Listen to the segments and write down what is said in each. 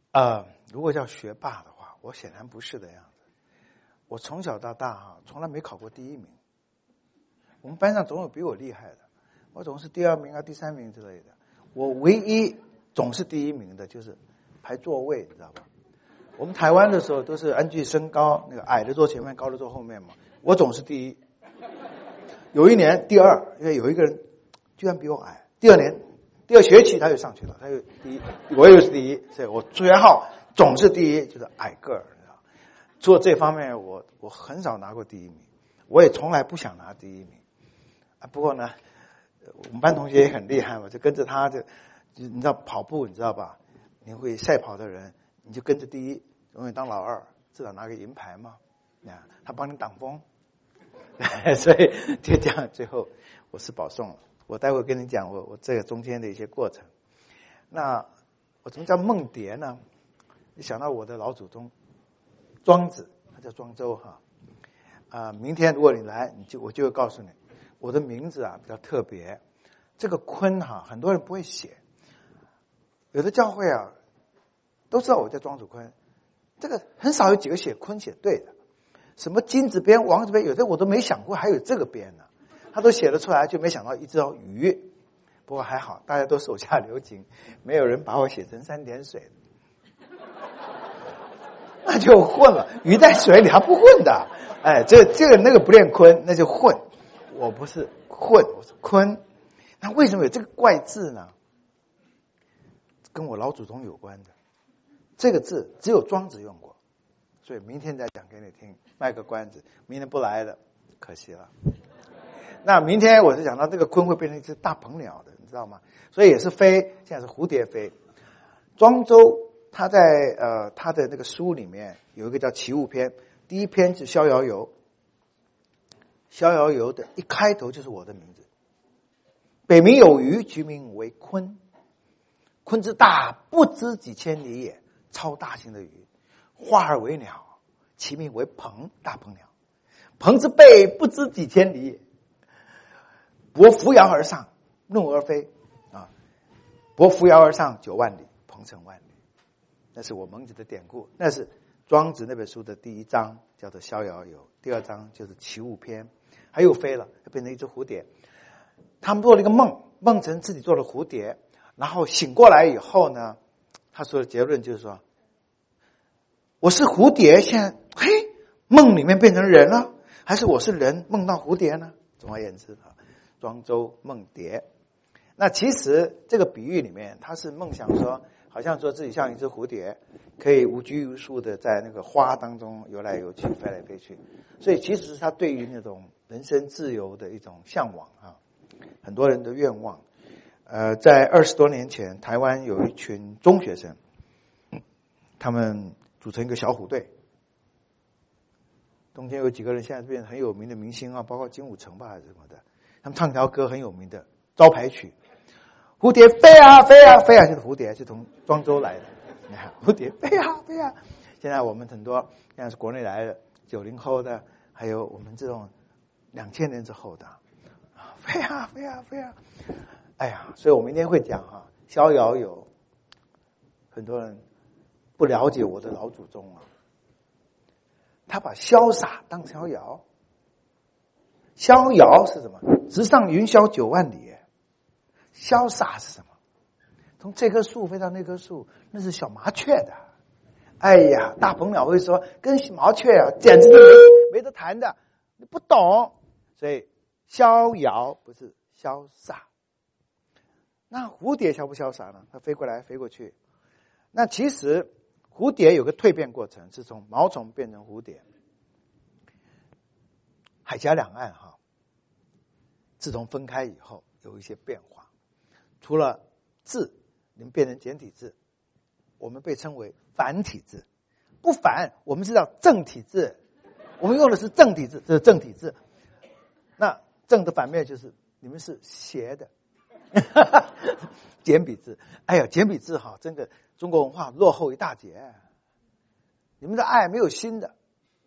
如果叫学霸的话，我显然不是的样子。我从小到大从来没考过第一名。我们班上总有比我厉害的，我总是第2名第3名之类的。我唯一总是第1名的就是排座位，你知道吧？我们台湾的时候都是按据身高，那个矮的坐前面，高的坐后面嘛。我总是第1。有一年第2，因为有一个人居然比我矮。第2学期他就上去了，他就第1，我又是第1，所以我学号总是第1，就是矮个儿。做这方面我很少拿过第1名，我也从来不想拿第1名。不过呢，我们班同学也很厉害嘛，就跟着他就你知道跑步你知道吧？你会赛跑的人，你就跟着第1，永远当老2，至少拿个银牌嘛。他帮你挡风，所以就这样，最后我是保送了。我待会跟你讲我这个中间的一些过程。那我怎么叫梦蝶呢？你想到我的老祖宗庄子，他叫庄周明天如果你来，我就会告诉你，我的名字比较特别。这个鲲很多人不会写，有的教会都知道我叫庄祖鲲，这个很少有几个写鲲写对的。什么金字边、王字边，有的我都没想过还有这个边呢。他都写得出来，就没想到一只鱼。不过还好，大家都手下留情，没有人把我写成3点水，那就混了。鱼在水里，它不混的。这个那个不练鲲，那就混。我不是混，我是鲲。那为什么有这个怪字呢？跟我老祖宗有关的。这个字只有庄子用过，所以明天再讲给你听，卖个关子。明天不来的，可惜了。那明天我是讲到这个鲲会变成一只大鹏鸟的，你知道吗？所以也是飞，现在是蝴蝶飞。庄周他在他的那个书里面有一个叫《齐物篇》，第1篇是《逍遥游》。《逍遥游》的一开头就是我的名字。北冥有鱼，其名为鲲。鲲之大，不知几千里也，超大型的鱼。化而为鸟，其名为鹏，大鹏鸟。鹏之背，不知几千里也。伯扶摇而上，怒而飞。伯扶摇而上，9万里，鹏程万里。那是我蒙子的典故，那是庄子那本书的第1章，叫做《逍遥游》，第2章就是《齐物篇》。他又飞了，变成一只蝴蝶。他们做了一个梦，梦成自己做了蝴蝶，然后醒过来以后呢，他说的结论就是说，我是蝴蝶，现在梦里面变成人了，还是我是人梦到蝴蝶呢？总而言之庄周梦蝶。那其实这个比喻里面，他是梦想说，好像说自己像一只蝴蝶，可以无拘无束的在那个花当中游来游去，飞来飞去。所以其实是他对于那种人生自由的一种向往很多人的愿望。在20多年前，台湾有一群中学生，他们组成一个小虎队，中间有几个人现在变成很有名的明星包括金武成吧还是什么的。他们唱条歌很有名的招牌曲，蝴蝶飞啊飞啊飞啊，就是蝴蝶是从庄周来的。你看蝴蝶飞啊飞啊。现在我们很多现在是国内来的90后的，还有我们这种2000年之后的，飞啊飞啊飞啊。所以我明天会讲逍遥游。很多人不了解我的老祖宗他把潇洒当逍遥。逍遥是什么？直上云霄9万里。潇洒是什么？从这棵树飞到那棵树，那是小麻雀的。大鹏鸟会说跟麻雀简直没得谈的，你不懂。所以逍遥不是潇洒。那蝴蝶潇不潇洒呢？它飞过来飞过去。那其实蝴蝶有个蜕变过程，是从毛虫变成蝴蝶。海峡两岸自从分开以后有一些变化。除了字能变成简体字，我们被称为繁体字。不繁，我们知道正体字，我们用的是正体字，这是正体字。那正的反面就是你们是斜的简笔字。简笔字真的中国文化落后一大截。你们的爱没有新的，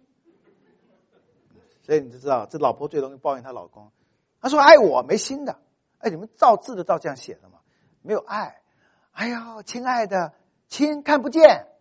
所以你就知道这老婆最容易抱怨她老公，她说爱我没新的。你们照字的照这样写的嘛，没有爱。亲爱的，亲看不见，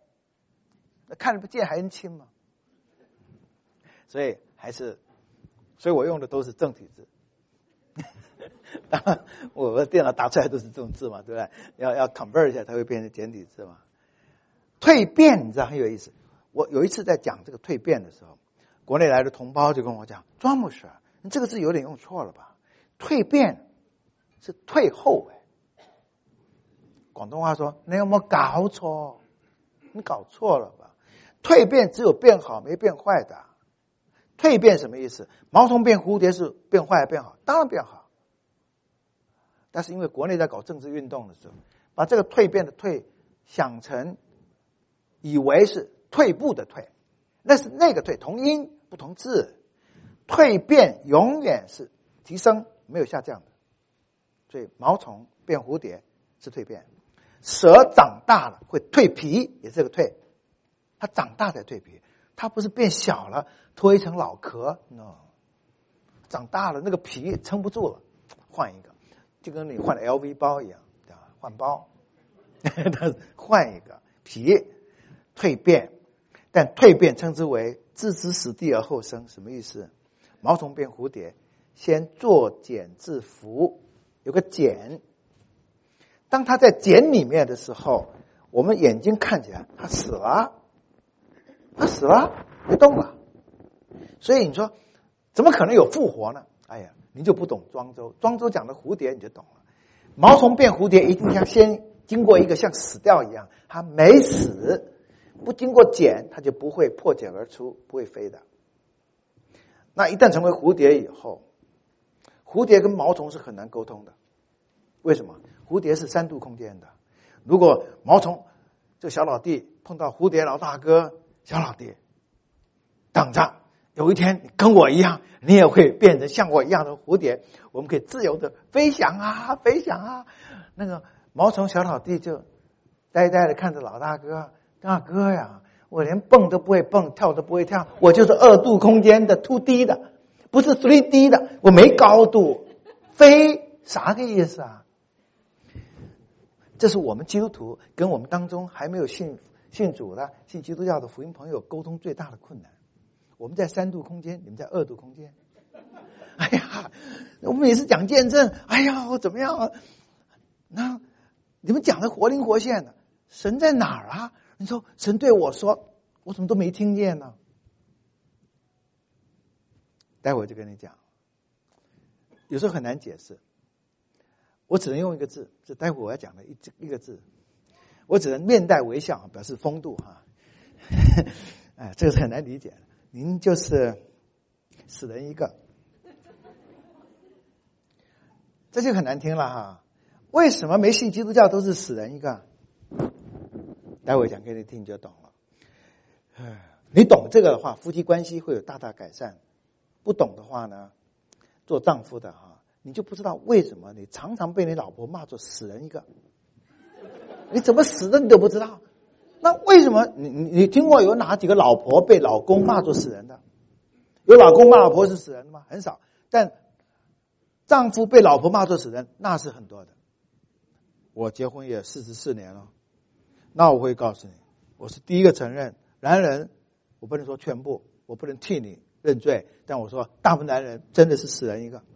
看得不见还能亲吗？所以我用的都是正体字。当然，我的电脑打出来都是这种字嘛，对不对？要 convert 一下，它会变成简体字嘛。蜕变，你知道很有意思。我有一次在讲这个蜕变的时候，国内来的同胞就跟我讲：“庄牧师，你这个字有点用错了吧？蜕变是退后哎。”广东话说：“你有没有搞错？你搞错了吧？蜕变只有变好没变坏的。蜕变什么意思？毛虫变蝴蝶是变坏还变好？当然变好。但是因为国内在搞政治运动的时候，把这个蜕变的蜕想成以为是退步的退，那是那个退，同音不同字。蜕变永远是提升，没有下降的。所以毛虫变蝴蝶是蜕变，蛇长大了会蜕皮，也是这个蜕，它长大才蜕皮，它不是变小了脱一层老壳 ，no， 长大了那个皮撑不住了，换一个，就跟你换 LV 包一样，对吧？换包，换一个皮，蜕变，但蜕变称之为置之死地而后生，什么意思？毛虫变蝴蝶，先作茧自缚，有个茧。当它在茧里面的时候，我们眼睛看起来它死了，没动了。所以你说怎么可能有复活呢？哎呀，你就不懂庄周。庄周讲的蝴蝶你就懂了。毛虫变蝴蝶一定要先经过一个像死掉一样，它没死，不经过茧它就不会破茧而出，不会飞的。那一旦成为蝴蝶以后，蝴蝶跟毛虫是很难沟通的。为什么？蝴蝶是3度空间的。如果毛虫这个小老弟碰到蝴蝶老大哥，小老弟等着，有一天你跟我一样，你也会变成像我一样的蝴蝶，我们可以自由的飞翔啊飞翔啊。那个毛虫小老弟就呆呆的看着老大哥，大哥呀，我连蹦都不会蹦，跳都不会跳，我就是2度空间的 2D 的，不是 3D 的，我没高度，飞啥个意思啊？这是我们基督徒跟我们当中还没有信主的、信基督教的福音朋友沟通最大的困难。我们在3度空间，你们在2度空间。哎呀，我们也是讲见证，哎呀，我怎么样啊？那你们讲的活灵活现的，神在哪儿啊？你说神对我说，我怎么都没听见呢？待会儿就跟你讲，有时候很难解释。我只能用一个字，这待会我要讲的一个字，我只能面带微笑表示风度哈。哎，这个是很难理解的。您就是死人一个，这就很难听了哈。为什么没信基督教都是死人一个？待会讲给你听就懂了。你懂这个的话，夫妻关系会有大大改善。不懂的话呢，做丈夫的哈，你就不知道为什么你常常被你老婆骂作死人一个。你怎么死的你都不知道。那为什么你听过有哪几个老婆被老公骂作死人的？有老公骂老婆是死人的吗？很少。但丈夫被老婆骂作死人，那是很多的。我结婚也44年了，那我会告诉你，我是第一个承认，男人，我不能说全部，我不能替你认罪，但我说大部分男人真的是死人一个。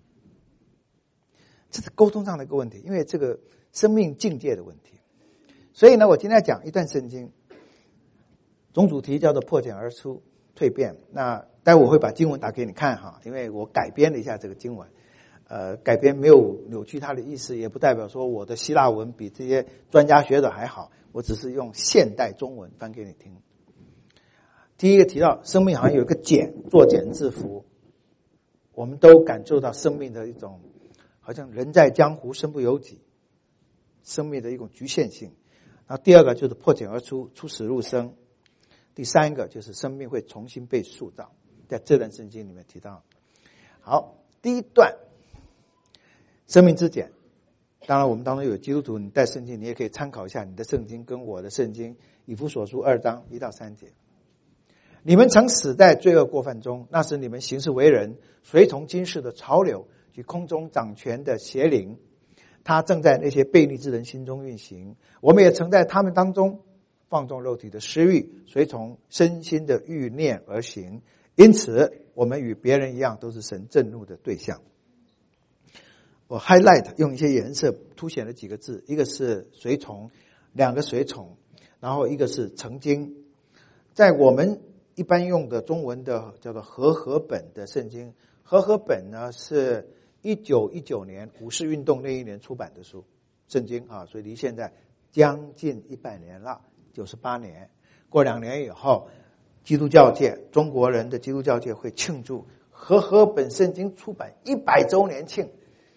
这是沟通上的一个问题，因为这个生命境界的问题。所以呢，我今天要讲一段圣经，总主题叫做破茧而出蜕变。那待会我会把经文打给你看哈，因为我改编了一下这个经文，改编没有扭曲它的意思，也不代表说我的希腊文比这些专家学者还好，我只是用现代中文翻给你听。第一个提到生命好像有一个茧，作茧自缚，我们都感受到生命的一种好像人在江湖身不由己，生命的一种局限性。然后第二个就是破茧而出，出死入生。第三个就是生命会重新被塑造，在这段圣经里面提到。好，第一段生命之茧，当然我们当中有基督徒，你带圣经你也可以参考一下你的圣经跟我的圣经，以弗所书2章1到3节。你们曾死在罪恶过犯中，那时你们行事为人随从今世的潮流及空中掌权的邪灵，他正在那些悖逆之人心中运行。我们也曾在他们当中放纵肉体的私欲，随从身心的欲念而行。因此我们与别人一样，都是神震怒的对象。我 highlight 用一些颜色凸显了几个字，一个是随从，两个随从，然后一个是曾经。在我们一般用的中文的叫做和合本的圣经，和合本呢是1919年五四运动那一年出版的书圣经啊，所以离现在将近100年了，98年。过2年以后，基督教界，中国人的基督教界会庆祝和合本圣经出版100周年庆。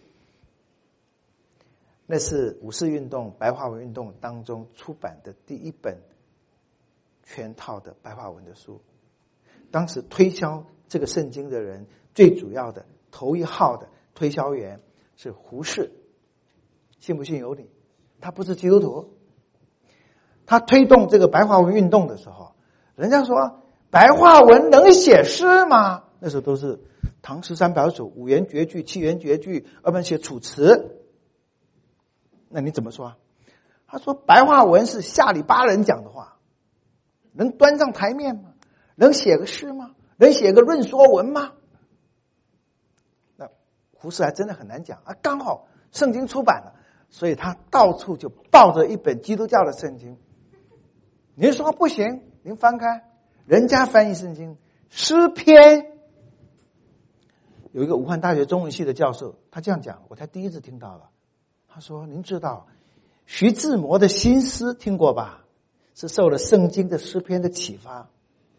那是五四运动、白话文运动当中出版的第一本全套的白话文的书。当时推销这个圣经的人，最主要的头一号的推销员是胡适，信不信由你，他不是基督徒。他推动这个白话文运动的时候，人家说白话文能写诗吗？那时候都是唐诗三百首、五言绝句、七言绝句，要不然写楚辞。那你怎么说？他说白话文是下里巴人讲的话，能端上台面吗？能写个诗吗？能写个论说文吗？那胡适还真的很难讲啊！刚好圣经出版了，所以他到处就抱着一本基督教的圣经。您说不行，您翻开人家翻译圣经诗篇。有一个武汉大学中文系的教授，他这样讲，我才第一次听到了。他说您知道徐志摩的新诗听过吧？是受了圣经的诗篇的启发。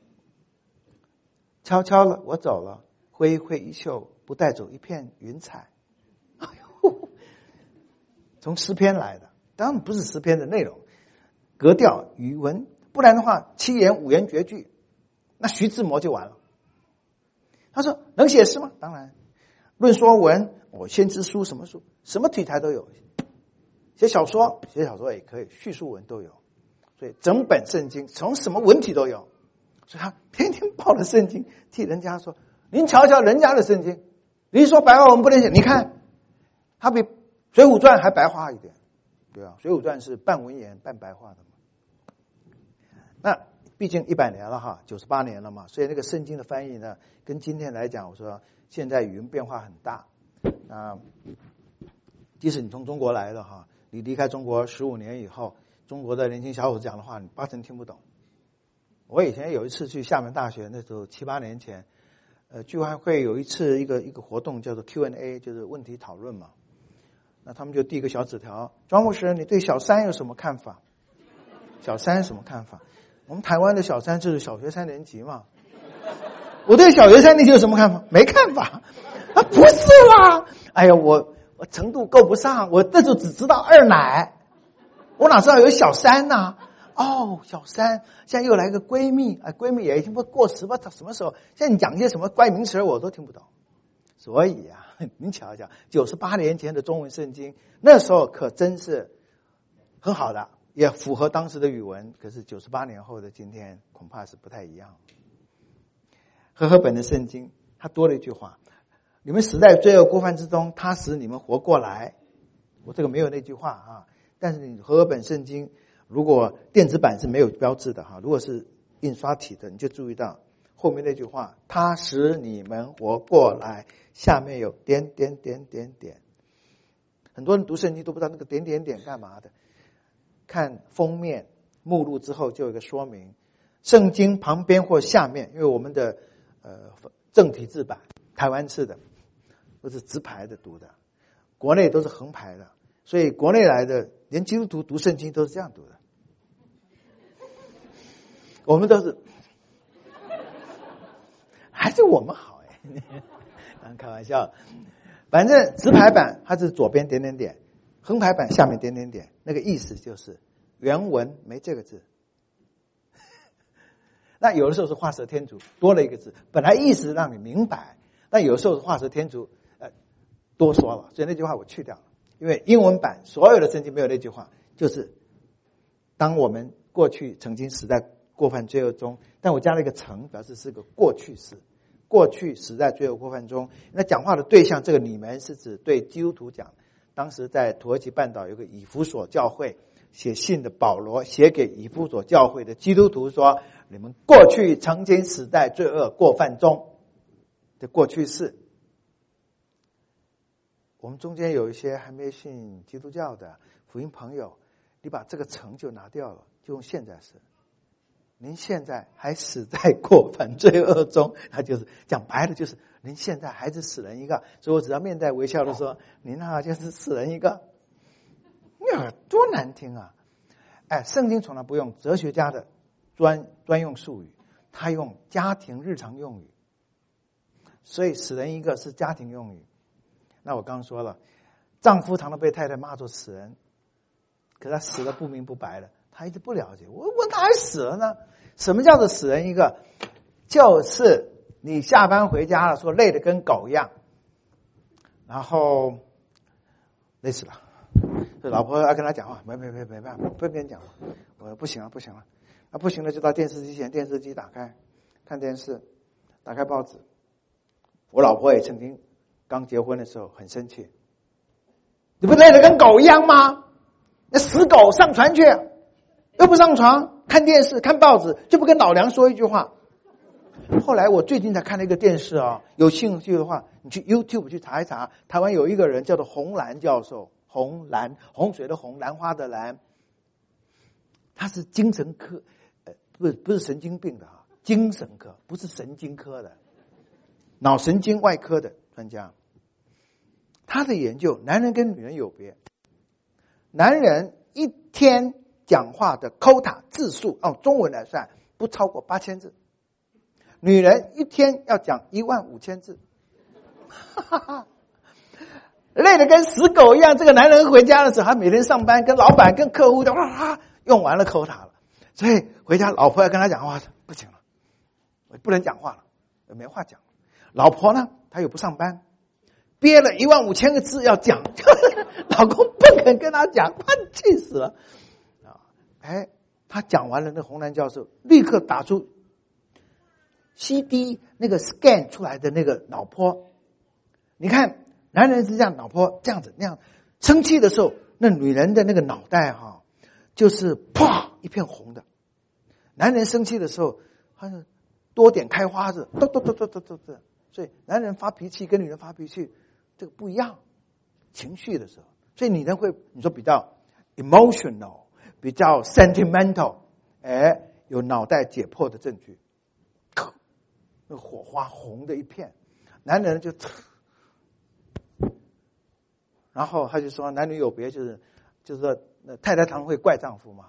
悄悄了我走了，挥挥衣袖，不带走一片云彩。哎呦，从诗篇来的，当然不是诗篇的内容，格调语文，不然的话七言五言绝句，那徐志摩就完了。他说能写诗吗？当然。论说文，先知书什么书，什么题材都有。写小说也可以，叙述文都有。所以整本圣经从什么文体都有。所以他天天抱着圣经替人家说，您瞧瞧人家的圣经，你说白话文不能写，你看他比水浒传还白话一点。对啊，水浒传是半文言半白话的嘛。那毕竟100年了哈，98年了嘛，所以那个圣经的翻译呢，跟今天来讲，我说现在语言变化很大。即使你从中国来的哈，你离开中国15年以后，中国的年轻小伙子讲的话，你8成听不懂。我以前有一次去厦门大学，那时候7、8年前，聚会有一次一个活动叫做 Q&A， 就是问题讨论嘛。那他们就递一个小纸条，庄牧师，你对小三有什么看法？小三什么看法？我们台湾的小三就是小学3年级嘛。我对小学3年级有什么看法？没看法。啊，不是啦！哎呀，我程度够不上，我这就只知道二奶，我哪知道有小三呢？哦，小三，现在又来个闺蜜，闺蜜也已经不过时吧？什么时候？现在你讲一些什么怪名词我都听不懂。所以啊，您瞧瞧，98年前的中文圣经，那时候可真是很好的，也符合当时的语文。可是98年后的今天，恐怕是不太一样。和合本的圣经，它多了一句话：你们死在罪恶过犯之中，他使你们活过来。我这个没有那句话啊，但是你和合本圣经如果电子版是没有标志的哈，如果是印刷体的，你就注意到后面那句话，他使你们活过来，下面有点点点点点。很多人读圣经都不知道那个点点点干嘛的，看封面目录之后就有一个说明，圣经旁边或下面，因为我们的正体字版台湾式的都是直排的读的，国内都是横排的，所以国内来的连基督徒读圣经都是这样读的，我们都是还是我们好开玩笑。反正直排版它是左边点点点，横排版下面点点点，那个意思就是原文没这个字。那有的时候是画蛇添足，多了一个字，本来意思让你明白，但有的时候是画蛇添足，多说了，所以那句话我去掉了。因为英文版所有的圣经没有那句话，就是当我们过去曾经死在过犯罪恶中，但我加了一个曾，表示是个过去式，过去死在罪恶过犯中。那讲话的对象，这个你们是指对基督徒讲。当时在土耳其半岛有个以弗所教会， 写信的保罗写给以弗所教会的基督徒说，你们过去曾经死在罪恶过犯中的过去式。我们中间有一些还没信基督教的福音朋友，你把这个成就拿掉了，就用现在式。您现在还死在过犯罪恶中，他就是讲白了，就是您现在还是死人一个。所以我只要面带微笑的说，您好像是死人一个。呀，多难听啊！哎，圣经从来不用哲学家的专用术语，他用家庭日常用语。所以死人一个是家庭用语。那我刚刚说了，丈夫常常被太太骂作死人，可他死得不明不白的，他一直不了解。我哪还死了呢？什么叫做死人一个？就是你下班回家了，说累得跟狗一样，然后累死了。这老婆要跟他讲话，没办法，不跟人讲话，我不行了，那不行了就到电视机前，电视机打开看电视，打开报纸。我老婆也曾经刚结婚的时候很生气，你不累得跟狗一样吗？那死狗上船去，又不上床，看电视看报纸，就不跟老娘说一句话。后来我最近才看了一个电视啊，有兴趣的话你去 YouTube 去查一查，台湾有一个人叫做洪兰教授，洪兰，洪水的洪，兰花的兰，他是精神科不是神经病的啊，精神科，不是神经科的，脑神经外科的专家。他的研究，男人跟女人有别，男人一天讲话的 quota 字数，用中文来算不超过8000字，女人一天要讲15000字，累得跟死狗一样。这个男人回家的时候，他每天上班跟老板跟客户的用完了 quota 了，所以回家老婆要跟他讲话，不行了，我不能讲话了，没话讲。老婆呢，她又不上班，憋了15000个字要讲，老公不肯跟他讲，他气死了。他讲完了，那洪兰教授立刻打出 CD 那个 scan 出来的那个脑波。你看，男人是这样，脑波这样子那样，生气的时候，那女人的那个脑袋就是啪一片红的。男人生气的时候，他是多点开花子，咚。所以男人发脾气跟女人发脾气这个不一样，情绪的时候，所以女人会你说比较 emotional， 比较 sentimental， 有脑袋解剖的证据，那火花红的一片。男人就，然后他就说男女有别，就是说太太常会怪丈夫嘛。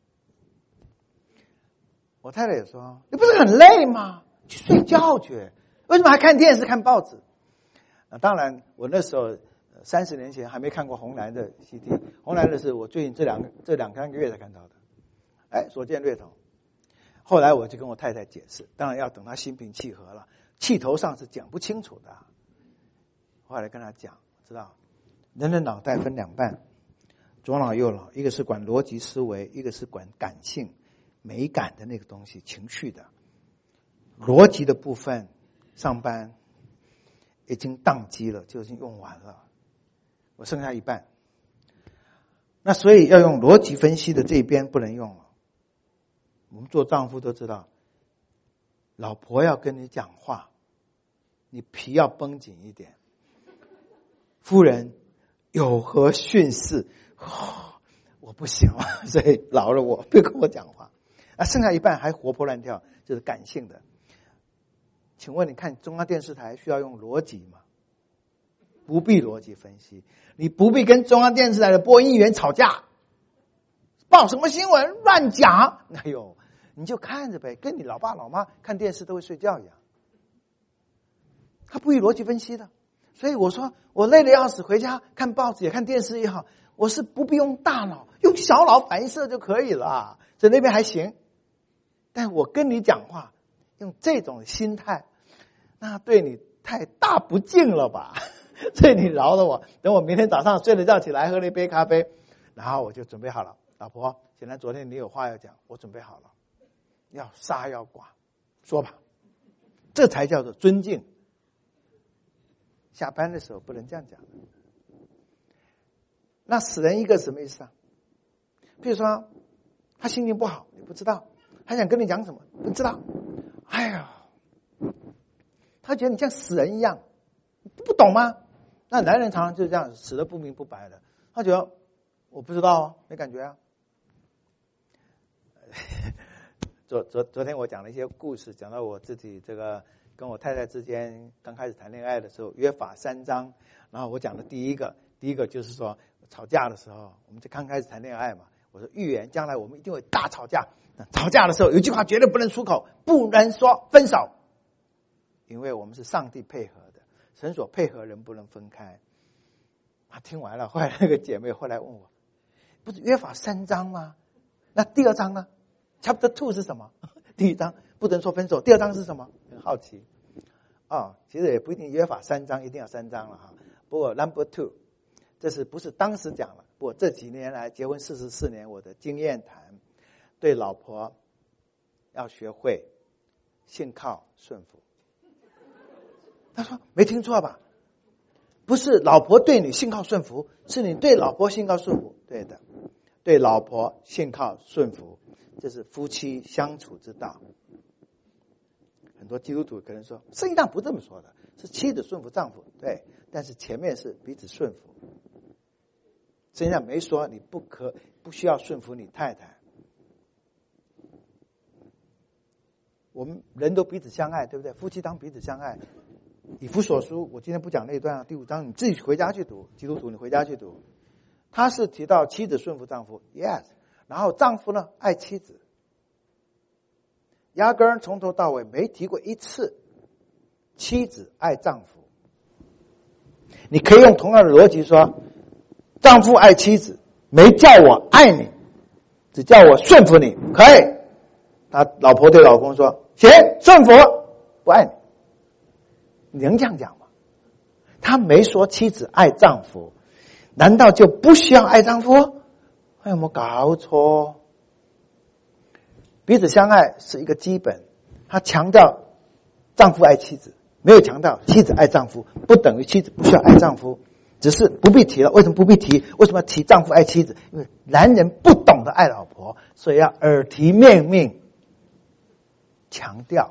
我太太也说，你不是很累吗？去睡觉去。为什么还看电视看报纸？当然我那时候30年前还没看过红蓝的 CD， 红蓝的是我最近这两三个月才看到的，所见略同。后来我就跟我太太解释，当然要等她心平气和了，气头上是讲不清楚的。后来跟她讲，知道人的脑袋分两半，左脑右脑，一个是管逻辑思维，一个是管感性美感的那个东西，情绪的。逻辑的部分上班已经宕机了，就已经用完了，我剩下一半。那所以要用逻辑分析的这一边不能用了。我们做丈夫都知道，老婆要跟你讲话，你皮要绷紧一点。夫人有何训示？我不行了，所以饶了我，别跟我讲话。剩下一半还活泼乱跳，就是感性的。请问你看中央电视台需要用逻辑吗？不必逻辑分析，你不必跟中央电视台的播音员吵架，报什么新闻乱讲，你就看着呗，跟你老爸老妈看电视都会睡觉一样。他不予逻辑分析的。所以我说我累得要死，回家看报纸也看电视也好，我是不必用大脑，用小脑反应射就可以了，在那边还行。但我跟你讲话用这种心态，那对你太大不敬了吧。所以你饶了我，等我明天早上睡了觉起来，喝了一杯咖啡，然后我就准备好了。老婆，显然昨天你有话要讲，我准备好了，要杀要剐，说吧。这才叫做尊敬。下班的时候不能这样讲。那死人一个什么意思啊？ 譬如说他心情不好，你不知道，他想跟你讲什么，不知道。哎呀，他觉得你像死人一样，不懂吗？那男人常常就是这样，死得不明不白的。他觉得我不知道啊，没感觉啊。昨天我讲了一些故事，讲到我自己这个跟我太太之间刚开始谈恋爱的时候，约法三章。然后我讲的第一个就是说，吵架的时候，我们就刚开始谈恋爱嘛。我说预言将来我们一定会大吵架。吵架的时候有一句话绝对不能出口，不能说分手，因为我们是上帝配合的，神所配合人不能分开。他听完了，后来那个姐妹后来问我，不是约法三章吗？那第二章呢？ Chapter 2是什么？第一章不能说分手，第二章是什么？很好奇其实也不一定约法三章一定要3章了哈。不过 Number 2， 这是不是当时讲了？不过这几年来结婚44年，我的经验谈，对老婆要学会信靠顺服。他说没听错吧？不是老婆对你信靠顺服，是你对老婆信靠顺服。对的，对老婆信靠顺服，这是夫妻相处之道。很多基督徒可能说圣经上不这么说的，是妻子顺服丈夫。对，但是前面是彼此顺服。圣经上没说你不需要顺服你太太。我们人都彼此相爱，对不对？夫妻当彼此相爱。以弗所书，我今天不讲那一段，第5章你自己回家去读，基督徒你回家去读。他是提到妻子顺服丈夫 ，yes， 然后丈夫呢爱妻子，压根儿从头到尾没提过一次妻子爱丈夫。你可以用同样的逻辑说，丈夫爱妻子，没叫我爱你，只叫我顺服你，可以。他老婆对老公说：“行，顺服，不爱你。”你能这样讲吗？他没说妻子爱丈夫，难道就不需要爱丈夫？有没有搞错？彼此相爱是一个基本，他强调丈夫爱妻子，没有强调妻子爱丈夫，不等于妻子不需要爱丈夫，只是不必提了。为什么不必提？为什么要提丈夫爱妻子？因为男人不懂得爱老婆，所以要耳提面命强调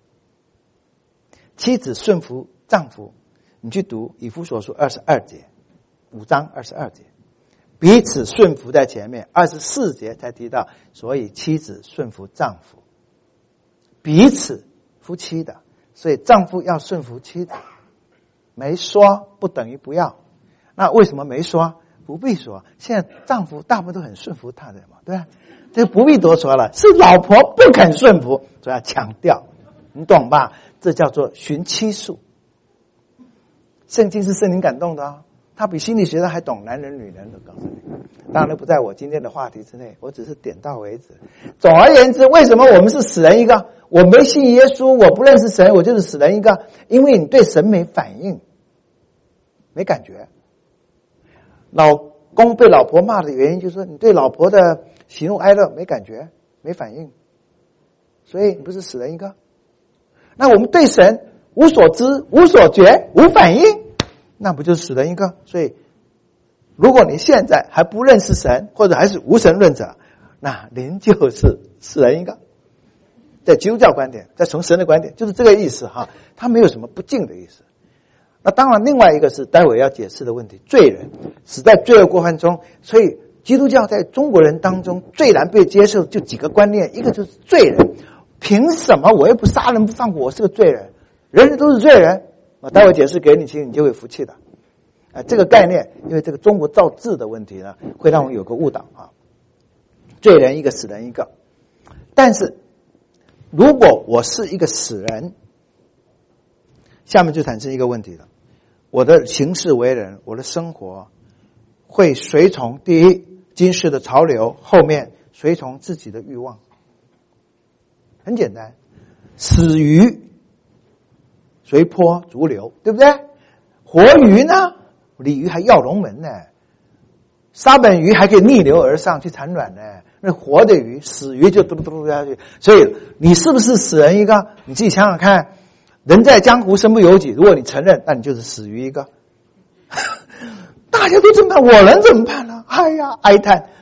妻子顺服丈夫。你去读以弗所书22节，5章22节，彼此顺服在前面，24节才提到，所以妻子顺服丈夫，彼此夫妻的，所以丈夫要顺服妻子。没说不等于不要，那为什么没说？不必说，现在丈夫大部分都很顺服他的嘛，对吧？这不必多说了，是老婆不肯顺服，所以要强调，你懂吧？这叫做寻妻术。圣经是圣灵感动的啊，他比心理学的还懂男人女人的，告诉你。当然不在我今天的话题之内，我只是点到为止。总而言之，为什么我们是死人一个？我没信耶稣，我不认识神，我就是死人一个。因为你对神没反应，没感觉。老公被老婆骂的原因就是说，你对老婆的喜怒哀乐没感觉，没反应，所以你不是死人一个。那我们对神无所知、无所觉、无反应，那不就是死人一个？所以如果你现在还不认识神，或者还是无神论者，那您就是死人一个。在基督教观点，在从神的观点，就是这个意思哈，他没有什么不敬的意思。那当然另外一个是待会要解释的问题，罪人死在罪恶过犯中，所以基督教在中国人当中最难被接受就几个观念，一个就是罪人，凭什么我又不杀人不放火，我是个罪人，人人都是罪人。我待会解释给你听，你就会服气的。这个概念，因为这个中国造字的问题呢，会让我有个误导啊。罪人一个，死人一个。但是如果我是一个死人，下面就产生一个问题了，我的行事为人，我的生活会随从第一今世的潮流，后面随从自己的欲望。很简单，死鱼随波逐流，对不对？活鱼呢，鲤鱼还跃龙门呢，沙本鱼还可以逆流而上去产卵呢。那活的鱼，死鱼就嘟嘟嘟下去。所以你是不是死人一个？你自己想想看，人在江湖身不由己，如果你承认，那你就是死鱼一个。大家都这么办，我能怎么办呢？哎呀，哀叹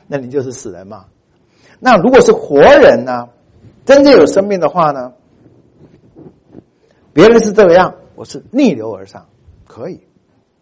那你就是死人嘛。那如果是活人呢，真正有生命的话呢，别人是这个样，我是逆流而上，可以。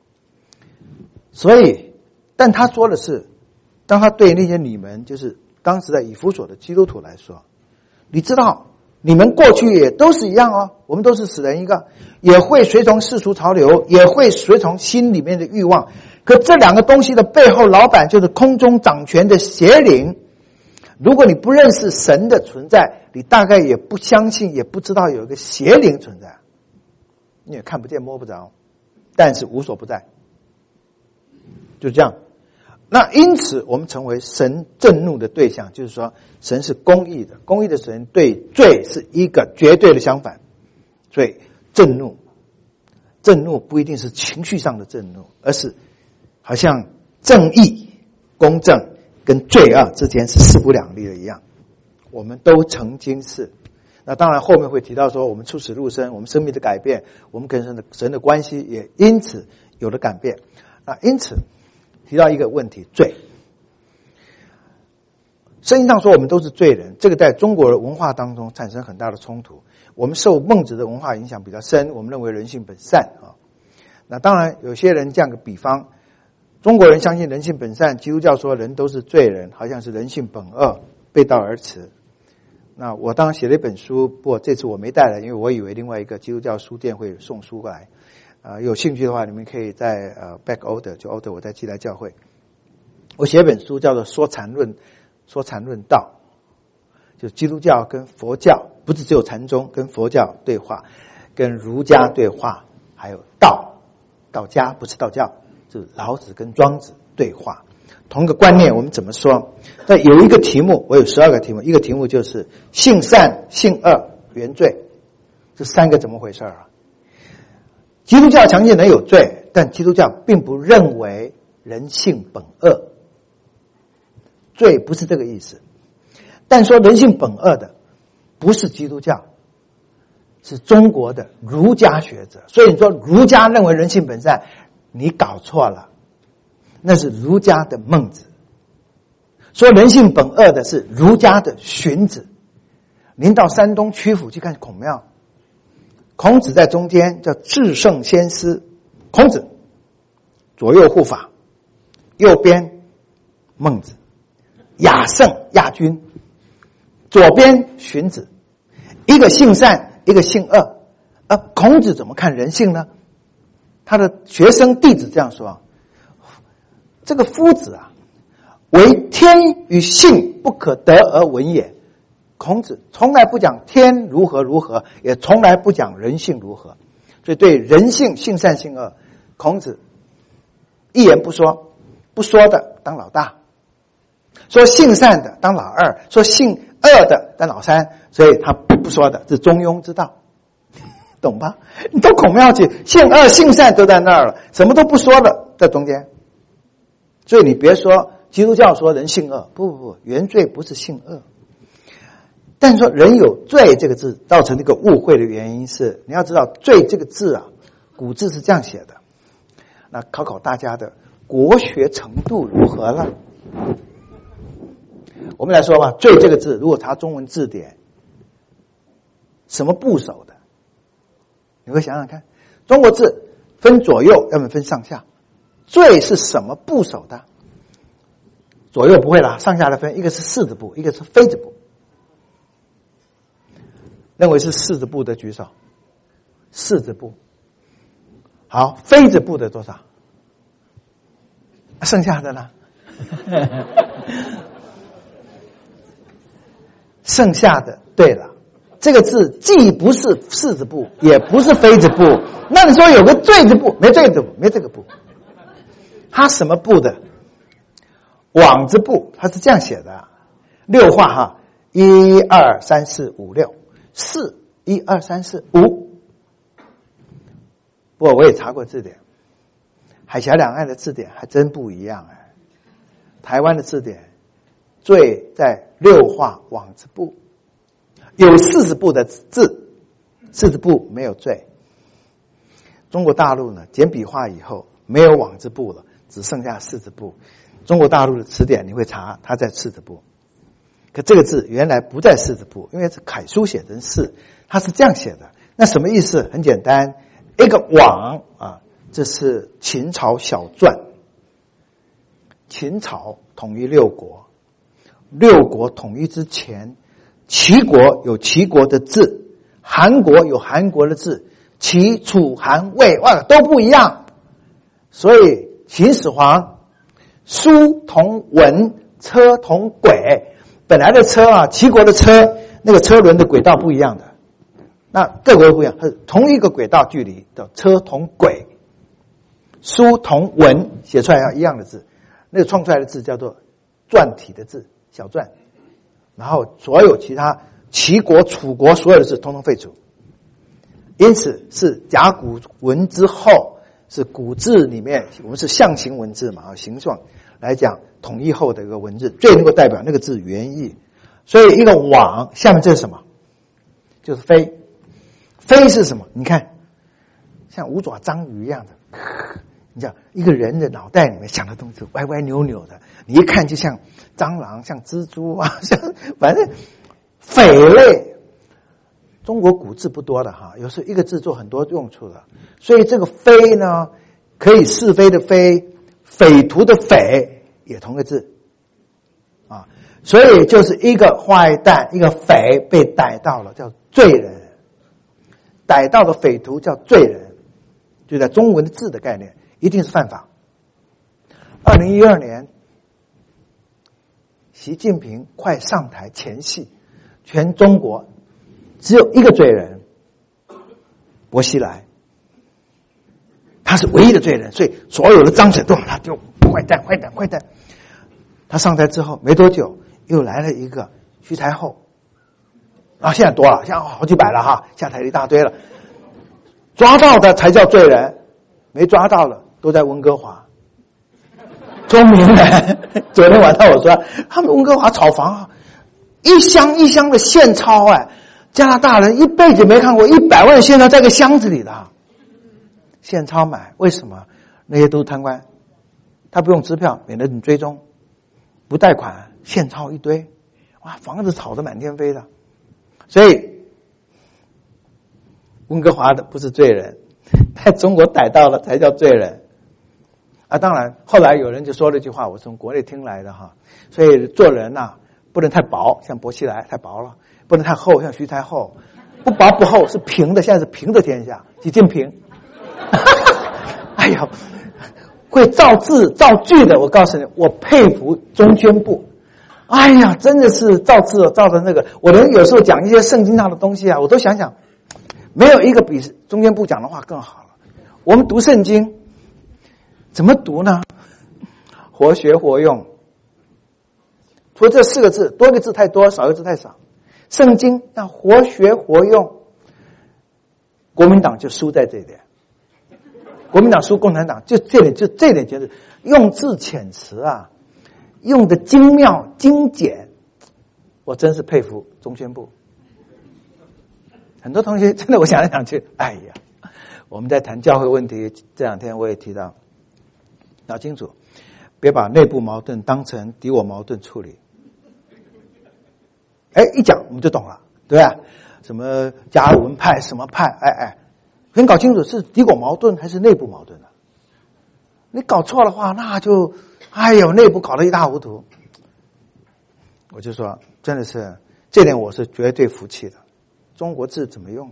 所以，但他说的是，当他对那些你们，就是当时在以弗所的基督徒来说，你知道，你们过去也都是一样哦，我们都是死人一个，也会随从世俗潮流，也会随从心里面的欲望。可这两个东西的背后，老板就是空中掌权的邪灵。如果你不认识神的存在，你大概也不相信，也不知道有一个邪灵存在。你也看不见摸不着，但是无所不在。就这样。那因此我们成为神震怒的对象，就是说神是公义的，公义的神对罪是一个绝对的相反。所以震怒不一定是情绪上的震怒，而是好像正义公正跟罪恶之间是势不两立的一样。我们都曾经是，那当然后面会提到说我们出死入生，我们生命的改变，我们跟神的关系也因此有了改变。那因此提到一个问题，罪。圣经上说我们都是罪人，这个在中国的文化当中产生很大的冲突。我们受孟子的文化影响比较深，我们认为人性本善啊。那当然有些人这样个比方，中国人相信人性本善，基督教说人都是罪人，好像是人性本恶，背道而驰。那我当然写了一本书，不过这次我没带来，因为我以为另外一个基督教书店会送书过来。有兴趣的话，你们可以在back order 就 order 我再寄来教会。我写一本书叫做说禅论道，就基督教跟佛教，不是只有禅宗，跟佛教对话，跟儒家对话，还有道家不是道教，就是老子跟庄子对话。同一个观念我们怎么说？那有一个题目，我有12个题目，一个题目就是性善性恶原罪，这3个怎么回事啊？基督教强调人有罪，但基督教并不认为人性本恶，罪不是这个意思。但说人性本恶的不是基督教，是中国的儒家学者。所以你说儒家认为人性本善，你搞错了，那是儒家的孟子。说人性本恶的是儒家的荀子。您到山东曲阜去看孔庙，孔子在中间叫至圣先师，孔子左右护法，右边孟子，亚圣亚君，左边荀子，一个性善，一个性恶。孔子怎么看人性呢？他的学生弟子这样说：这个夫子啊，为天与性不可得而闻也。孔子从来不讲天如何如何，也从来不讲人性如何。所以对人性性善性恶，孔子一言不说，不说的当老大，说性善的当老二，说性恶的当老三，所以他不说的是中庸之道，懂吧？你到孔庙去，性恶性善都在那儿了，什么都不说了，在中间。所以你别说基督教说人性恶，不，原罪不是性恶。但是说人有罪这个字造成这个误会的原因是，你要知道罪这个字啊，古字是这样写的。那考大家的国学程度如何了？我们来说吧，罪这个字如果查中文字典，什么部首的？你会想想看，中国字分左右，要么分上下，罪是什么部首的？左右不会啦，上下的分，一个是士字部，一个是非字部。认为是士字部的举手。士字部。好，非字部的多少？剩下的呢？剩下的，对了，这个字既不是士字部，也不是非字部。那你说有个罪字部？没罪字部，没这个部。它什么部的？网字部，它是这样写的，6画哈，1、2、3、4、5、6。4 1 2 3 4 5。不过我也查过字典，海峡两岸的字典还真不一样哎。台湾的字典罪在6画网字部，有40部的字，4字部没有罪。中国大陆呢，简笔画以后没有网字部了，只剩下4字部。 中国大陆的词典你会查，它在柿子部。可这个字原来不在柿子部，因为是楷书写成柿，它是这样写的。那什么意思？很简单，一个网啊，这是秦朝小篆。秦朝统一六国，六国统一之前，齐国有齐国的字，韩国有韩国的字，齐、楚、韩、魏、哇都不一样。所以秦始皇书同文，车同轨。本来的车啊，齐国的车那个车轮的轨道不一样的，那各国不一样，是同一个轨道距离的车同轨，书同文，写出来要一样的字，那个创出来的字叫做篆体的字，小篆。然后所有其他齐国、楚国所有的字统统废除，因此是甲骨文之后，是古字里面我们是象形文字嘛，形状来讲统一后的一个文字，最能够代表那个字原意。所以一个网下面这是什么？就是飞。飞是什么？你看像五爪章鱼一样的，你讲一个人的脑袋里面想的东西歪歪扭扭的，你一看就像蟑螂，像蜘蛛啊，像反正匪类。中国古字不多的哈，有时候一个字做很多用处的，所以这个飞呢，可以是非的非，匪徒的匪也同个字啊，所以就是一个坏蛋，一个匪被逮到了，叫罪人。逮到的匪徒叫罪人，就在中文的字的概念，一定是犯法。2012年，习近平快上台前夕，全中国只有一个罪人，薄熙来，他是唯一的罪人，所以所有的张嘴都往他丢，坏蛋，坏蛋，坏蛋。他上台之后没多久，又来了一个徐才厚，啊，现在多了，现在好几百了哈，下台一大堆了。抓到的才叫罪人，没抓到的都在温哥华。聪明人，昨天晚上我说，他们温哥华炒房啊，一箱一箱的现钞哎。加拿大人一辈子没看过100万现钞在个箱子里的现钞买，为什么？那些都是贪官，他不用支票，免得你追踪，不贷款，现钞一堆，哇，房子炒得满天飞的。所以温哥华的不是罪人，在中国逮到了才叫罪人啊！当然，后来有人就说了一句话，我从国内听来的哈，所以做人呐，不能太薄，像薄熙来太薄了。不能太厚，像徐才厚，不薄不厚，是平的，现在是平的天下，习近平。哎呦，会造字造句的，我告诉你，我佩服中宣部。哎呀，真的是造字造的那个，我连有时候讲一些圣经上的东西啊，我都想想，没有一个比中宣部讲的话更好了。我们读圣经，怎么读呢？活学活用。除了这4个字，多个字太多，少个字太少。圣经要活学活用，国民党就输在这一点。国民党输共产党，就这点，就是用字遣词啊，用的精妙精简，我真是佩服中宣部。很多同学真的，我想来想去，哎呀，我们在谈教会问题，这2天我也提到，搞清楚，别把内部矛盾当成敌我矛盾处理。哎，一讲我们就懂了，对吧？什么加尔文派，什么派？哎，先搞清楚是敌我矛盾还是内部矛盾了。你搞错的话，那就哎呦，内部搞得一塌糊涂。我就说，真的是这点我是绝对服气的。中国字怎么用？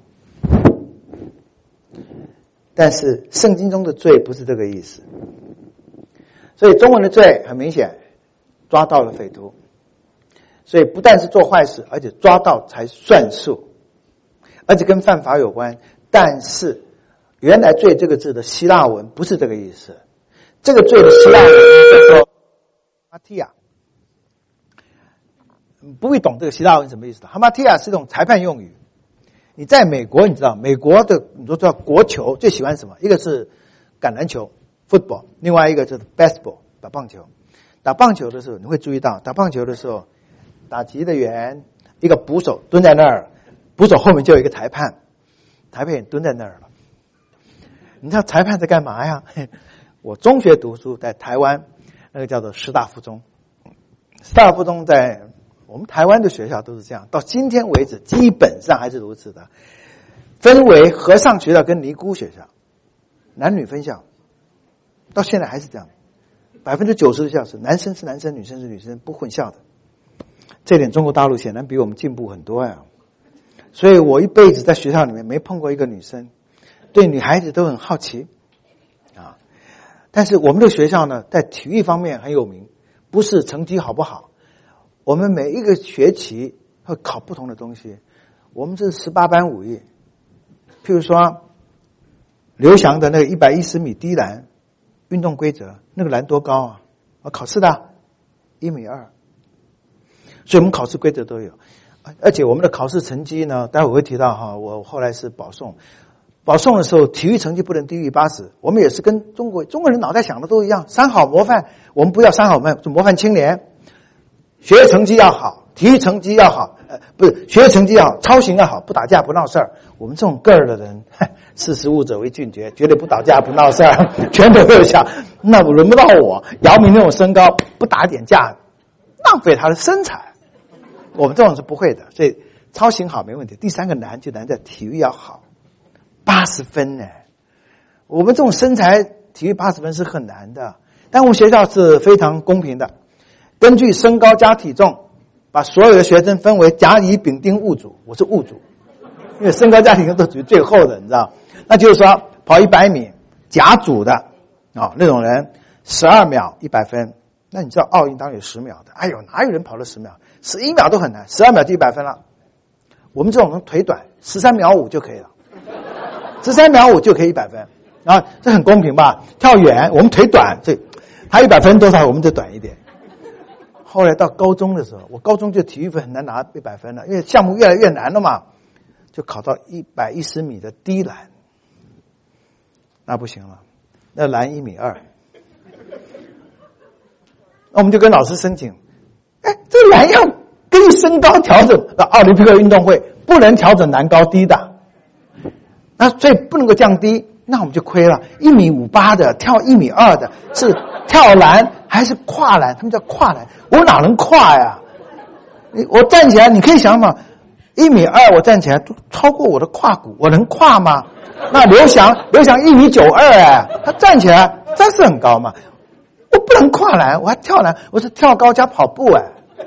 但是圣经中的罪不是这个意思。所以中文的罪很明显，抓到了匪徒。所以不但是做坏事，而且抓到才算数，而且跟犯法有关。但是原来罪这个字的希腊文不是这个意思，这个罪的希腊文叫做哈提亚。不会懂这个希腊文什么意思的？哈马提亚是一种裁判用语。你在美国，你知道美国的你都知道国球最喜欢什么？一个是橄榄球 football， 另外一个就是 baseball 打棒球。打棒球的时候你会注意到，打棒球的时候打击的员一个捕手蹲在那儿，捕手后面就有一个裁判，裁判也蹲在那儿了。你知道裁判在干嘛呀？我中学读书在台湾， 那个叫做师大附中。师大附中在我们台湾的学校都是这样，到今天为止基本上还是如此的，分为和尚学校跟尼姑学校，男女分校，到现在还是这样，90%的校是男生是男生，女生是女生，不混校的。这点中国大陆显然比我们进步很多呀。所以我一辈子在学校里面没碰过一个女生，对女孩子都很好奇啊。但是我们的学校呢，在体育方面很有名，不是成绩好不好，我们每一个学期会考不同的东西。我们是18般武艺，譬如说刘翔的那个110米低栏运动规则，那个栏多高啊？我考试的1.2米，所以我们考试规则都有。而且我们的考试成绩呢，待会会提到哈，我后来是保送的时候，体育成绩不能低于80。我们也是跟中国人脑袋想的都一样，三好模范，我们不要三好模范青年，学业成绩要好，体育成绩要好，不是学业成绩要好，操行要好，不打架不闹事儿。我们这种个儿的人，识时务者为俊杰，绝对不打架不闹事儿，全都有想，那轮不到我。姚明那种身高，不打点架，浪费他的身材。我们这种是不会的，所以操行好没问题。第三个难就难在体育要好，80分呢。我们这种身材，体育80分是很难的。但我们学校是非常公平的，根据身高加体重，把所有的学生分为甲乙丙丁戊组，我是戊组，因为身高加体重都属于最后的，你知道。那就是说跑100米甲组的那种人12秒100分。那你知道奥运当然有10秒的，哎呦，哪有人跑了10秒？11秒都很难，12秒就100分了。我们这种人腿短，13秒5就可以了，13秒5就可以100分啊，这很公平吧？跳远我们腿短，这他100分多少我们就短一点。后来到高中的时候，我高中就体育分很难拿100分了，因为项目越来越难了嘛，就考到110米的低栏，那不行了，那栏1.2米。那我们就跟老师申请，这个栏要根据身高调整，奥林匹克运动会不能调整栏高低的，那所以不能够降低，那我们就亏了。1.58米的跳1.2米的，是跳栏还是跨栏？他们叫跨栏，我哪能跨呀？我站起来，你可以想嘛，1.2米我站起来都超过我的胯骨，我能跨吗？那刘翔1.92米他站起来真是很高嘛。我不能跨栏，我还跳栏，我是跳高加跑步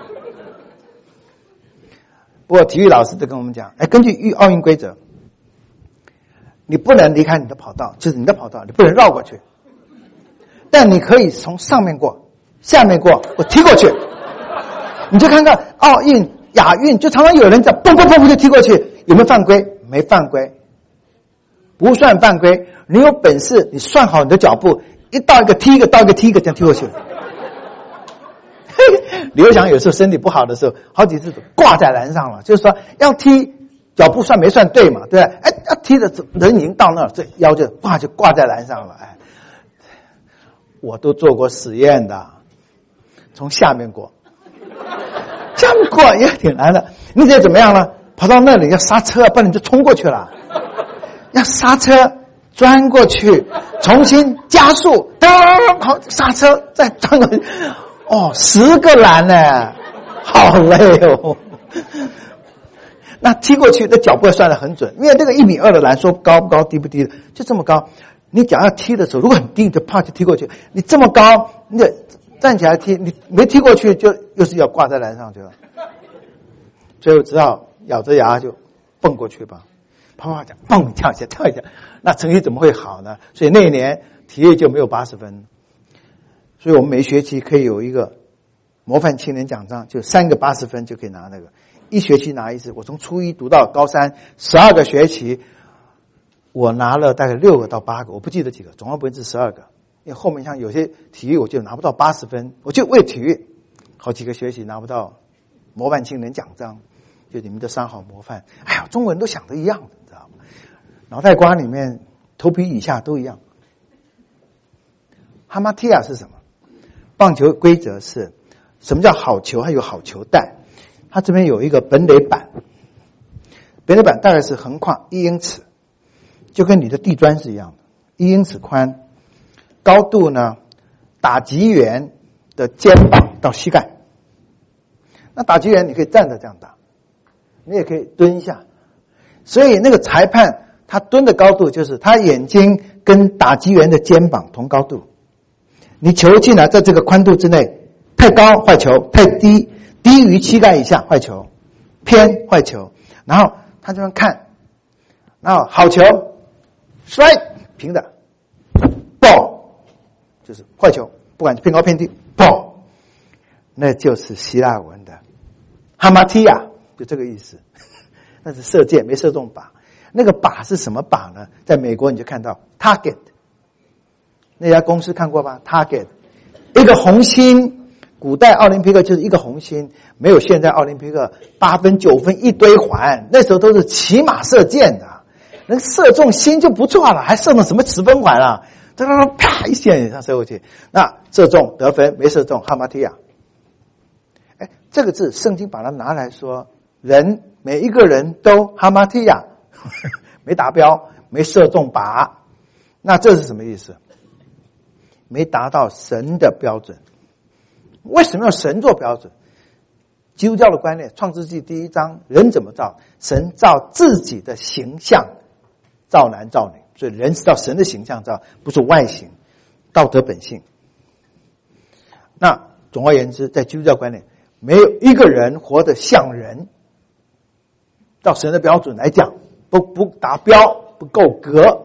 不过体育老师就跟我们讲，根据奥运规则，你不能离开你的跑道，就是你的跑道，你不能绕过去，但你可以从上面过、下面过，我踢过去。你就看看奥运、亚运，就常常有人讲蹦蹦蹦就踢过去，有没有犯规？没犯规，不算犯规。你有本事，你算好你的脚步。一到一个踢一个，到一个踢一个，这样踢过去。刘翔有时候身体不好的时候，好几次挂在栏上了，就是说要踢脚步算没算对嘛，对不对？要踢的人已经到那儿，这腰就挂在栏上了。我都做过实验的，从下面过，下面过也挺难的。你这怎么样了？跑到那里要刹车，不然你就冲过去了，要刹车。钻过去，重新加速，好刹车，再钻过去，10个栏呢，好累哦。那踢过去，那脚步算得很准，因为这个1.2米的栏说高不高，低不低的，就这么高。你脚要踢的时候，如果很低，你就啪就踢过去。你这么高，你得站起来踢，你没踢过去，就又是要挂在栏上去了。所以我只好咬着牙就蹦过去吧。啪啪讲，蹦跳一下，那成绩怎么会好呢？所以那一年体育就没有80分。所以我们每学期可以有一个模范青年奖章，就3个80分就可以拿那个，一学期拿一次。我从初一读到高3，12个学期，我拿了大概6个到8个，我不记得几个，总共不是12个。因为后面像有些体育我就拿不到80分，我就为体育好几个学期拿不到模范青年奖章，就你们的3好模范。哎呀，中国人都想的一样的。脑袋瓜里面头皮以下都一样。哈马提亚是什么？棒球规则是什么叫好球？还有好球带。它这边有一个本垒板，本垒板大概是横跨1英尺，就跟你的地砖是一样的，1英尺宽。高度呢，打击员的肩膀到膝盖。那打击员你可以站着这样打，你也可以蹲下。所以那个裁判他蹲的高度就是他眼睛跟打击员的肩膀同高度。你球进来在这个宽度之内，太高坏球，太低低于膝盖以下坏球，偏坏球。然后他这边看，然后好球 strike 平的 ball 就是坏球，不管偏高偏低 ball， 那就是希腊文的哈马提亚，就这个意思。那是射箭没射中靶，那个靶是什么靶呢？在美国你就看到 target， 那家公司看过吧？ target 一个红心，古代奥林匹克就是一个红心，没有现在奥林匹克8分9分一堆环，那时候都是骑马射箭的，能射中心就不错了，还射中什么10分环啊？啪一箭上射过去，那射中得分，没射中哈马提亚。哎，这个字圣经把它拿来说，人每一个人都哈马提亚，没达标，没射中靶，那这是什么意思？没达到神的标准。为什么要神做标准？基督教的观念，创世纪第1章，人怎么造？神造自己的形象，造男造女，所以人是照神的形象造，不是外形，道德本性。那总而言之，在基督教观念，没有一个人活得像人，照神的标准来讲，不达标，不够格。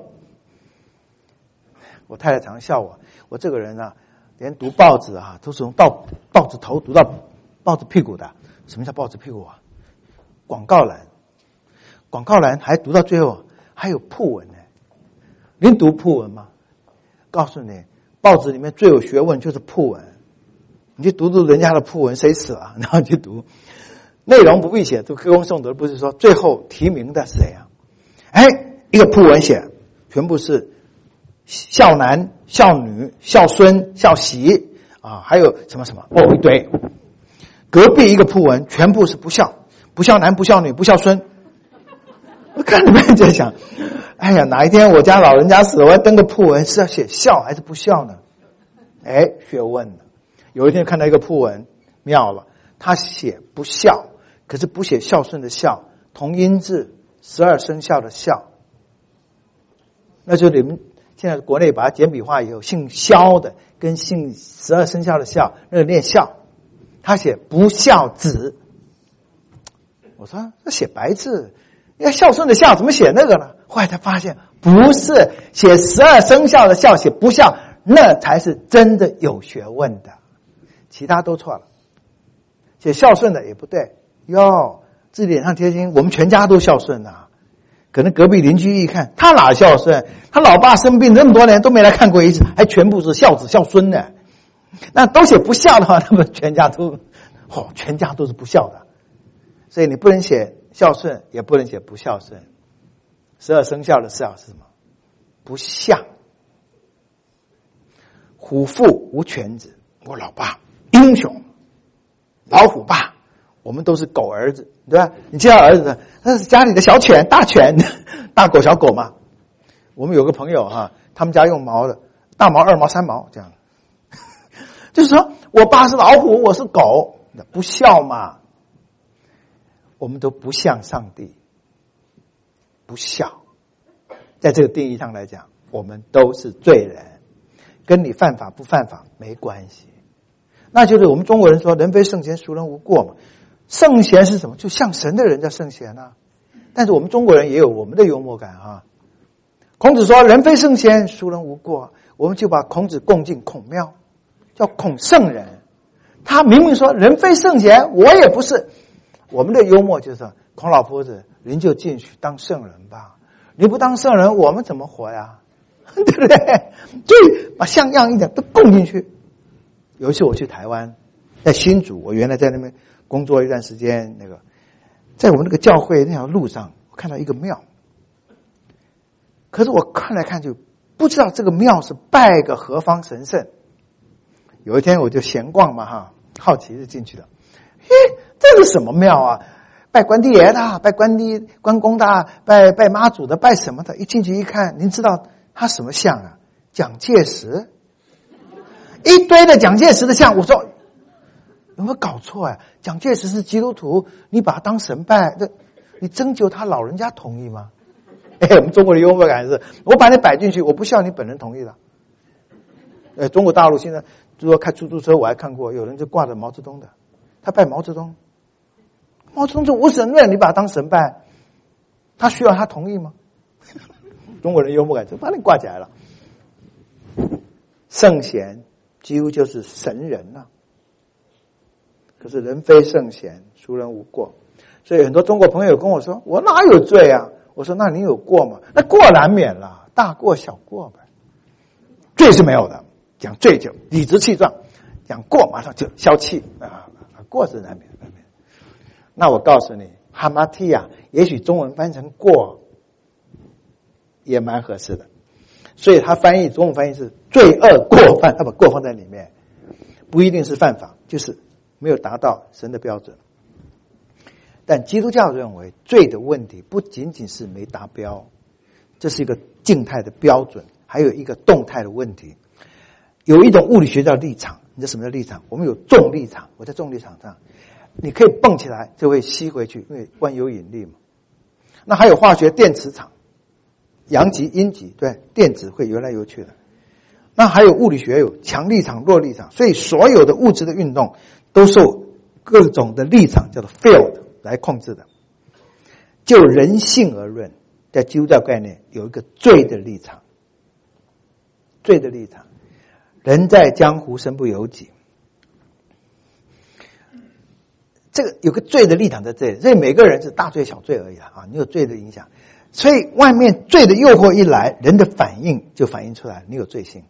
我太太常笑我这个人啊，连读报纸啊，都是从报纸头读到报纸屁股的。什么叫报纸屁股啊？广告栏还读到最后，还有铺文呢。您读铺文吗？告诉你，报纸里面最有学问就是铺文。你去读读人家的铺文，谁死了，然后去读，内容不必写，都歌功颂德，不是说最后提名的是谁啊？哎，一个铺文写，全部是孝男、孝女、孝孙、孝媳啊，还有什么什么一堆。隔壁一个铺文全部是不孝男、不孝女、不孝孙。我看里面在想，哎呀，哪一天我家老人家死了，我要登个铺文，是要写孝还是不孝呢？哎，学问了。有一天看到一个铺文，妙了，他写不孝，可是不写孝顺的孝，同音字12生肖的孝。那就你们现在国内把它简笔画以后，姓萧的跟姓12生肖的孝，那个念孝，他写不孝子。我说这写白字，要孝顺的孝怎么写那个呢？后来才发现不是，写12生肖的孝写不孝，那才是真的有学问的，其他都错了。写孝顺的也不对哟，字典上贴心，我们全家都孝顺啊。可能隔壁邻居一看，他哪孝顺？他老爸生病这么多年都没来看过一次，还全部是孝子孝孙呢。那都写不孝的话，他们全家都是不孝的。所以你不能写孝顺，也不能写不孝顺。12生肖的孝是什么？不孝。虎父无犬子，我老爸英雄，老虎爸，我们都是狗儿子，对吧？你叫儿子的，那是家里的小犬、大犬、大狗、小狗嘛。我们有个朋友哈，他们家用毛的，大毛、2毛、3毛这样，就是说我爸是老虎，我是狗，不孝嘛。我们都不像上帝，不孝。在这个定义上来讲，我们都是罪人，跟你犯法不犯法没关系。那就是我们中国人说人非圣贤，孰人无过嘛。圣贤是什么？就像神的人叫圣贤啊。但是我们中国人也有我们的幽默感啊。孔子说人非圣贤，孰人无过，我们就把孔子供进孔庙，叫孔圣人。他明明说人非圣贤，我也不是。我们的幽默就是孔老夫子，您就进去当圣人吧，你不当圣人我们怎么活呀？对不对？所以把像样一点都供进去。有一次我去台湾，在新竹，我原来在那边工作一段时间，在我们那个教会那条路上，我看到一个庙，可是我看来看去不知道这个庙是拜个何方神圣。有一天我就闲逛嘛好奇就进去了。这是什么庙啊？拜关帝爷的，拜关公的，拜妈祖的，拜什么的？一进去一看，您知道他什么像啊？蒋介石， 一堆的蒋介石的像，我说有没有搞错啊？蒋介石是基督徒，你把他当神拜，你征求他老人家同意吗？我们中国的幽默感是，我把你摆进去，我不需要你本人同意的。中国大陆现在就说开出租车，我还看过有人就挂着毛泽东的，他拜毛泽东，毛泽东就无神论，你把他当神拜，他需要他同意吗？中国人幽默感就把你挂起来了。圣贤几乎就是神人啊，可是人非圣贤，孰人无过？所以很多中国朋友跟我说，我哪有罪啊？我说那你有过吗？那过难免了，大过小过呗。罪是没有的，讲罪就理直气壮，讲过马上就消气啊，过是难免。那我告诉你，哈马提亚也许中文翻成过也蛮合适的，所以他中文翻译是罪恶过犯，把过放在里面，不一定是犯法，就是没有达到神的标准。但基督教认为罪的问题不仅仅是没达标，这是一个静态的标准，还有一个动态的问题。有一种物理学叫力场，你知道什么叫力场？我们有重力场，我在重力场上，你可以蹦起来就会吸回去，因为万有引力嘛。那还有化学电磁场，阳极阴极，对，电子会游来游去的。那还有物理学有强力场、弱力场，所以所有的物质的运动都受各种的力场叫做 field 来控制的。就人性而论，在基督教概念有一个罪的立场，罪的立场，人在江湖身不由己。这个有个罪的立场在这里，所以每个人是大罪小罪而已啊，你有罪的影响，所以外面罪的诱惑一来，人的反应就反映出来，你有罪性。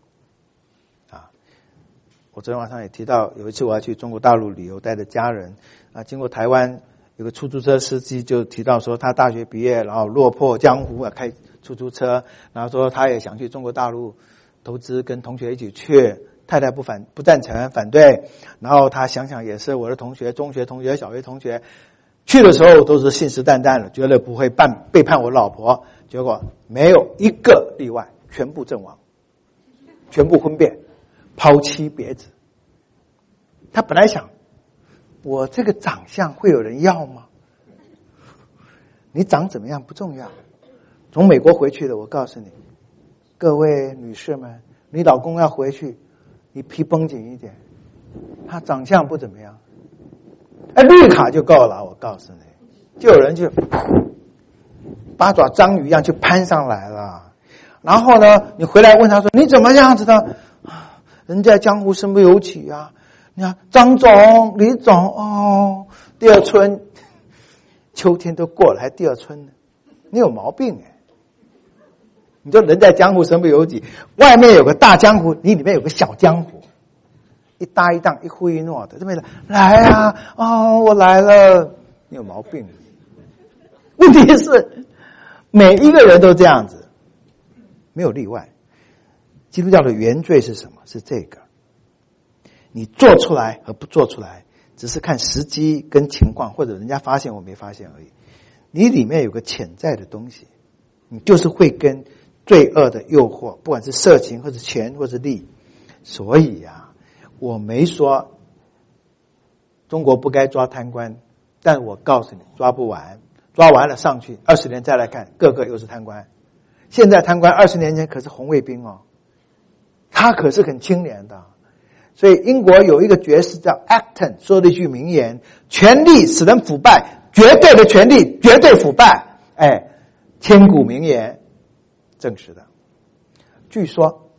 我昨天晚上也提到，有一次我要去中国大陆旅游，带着家人经过台湾，有个出租车司机就提到说，他大学毕业，然后落魄江湖开出租车，然后说他也想去中国大陆投资，跟同学一起去，太太不赞成，反对，然后他想想也是我的同学，中学同学、小学同学，去的时候都是信誓旦旦的，绝对不会背叛我老婆，结果没有一个例外，全部阵亡，全部婚变。抛妻别子，他本来想，我这个长相会有人要吗？你长怎么样不重要。从美国回去的，我告诉你，各位女士们，你老公要回去，你皮绷紧一点，他长相不怎么样，绿卡就够了。我告诉你，就有人就八爪章鱼一样就攀上来了。然后呢，你回来问他说，你怎么这样子的？人在江湖身不由己啊！你看张总、李总第二春，秋天都过了，还第二春呢？你有毛病你说人在江湖身不由己，外面有个大江湖，你里面有个小江湖，一搭一档，一呼一诺的，这边来啊！我来了，你有毛病。问题是每一个人都这样子，没有例外。基督教的原罪是什么？是这个，你做出来和不做出来，只是看时机跟情况，或者人家发现我没发现而已。你里面有个潜在的东西，你就是会跟罪恶的诱惑，不管是色情或者钱或者利。所以我没说中国不该抓贪官，但我告诉你，抓不完，抓完了上去20年再来看，个个又是贪官。现在贪官20年前可是红卫兵他可是很清廉的。所以英国有一个爵士叫 Acton 说了一句名言，权力使人腐败，绝对的权力绝对腐败。千古名言，证实的。据说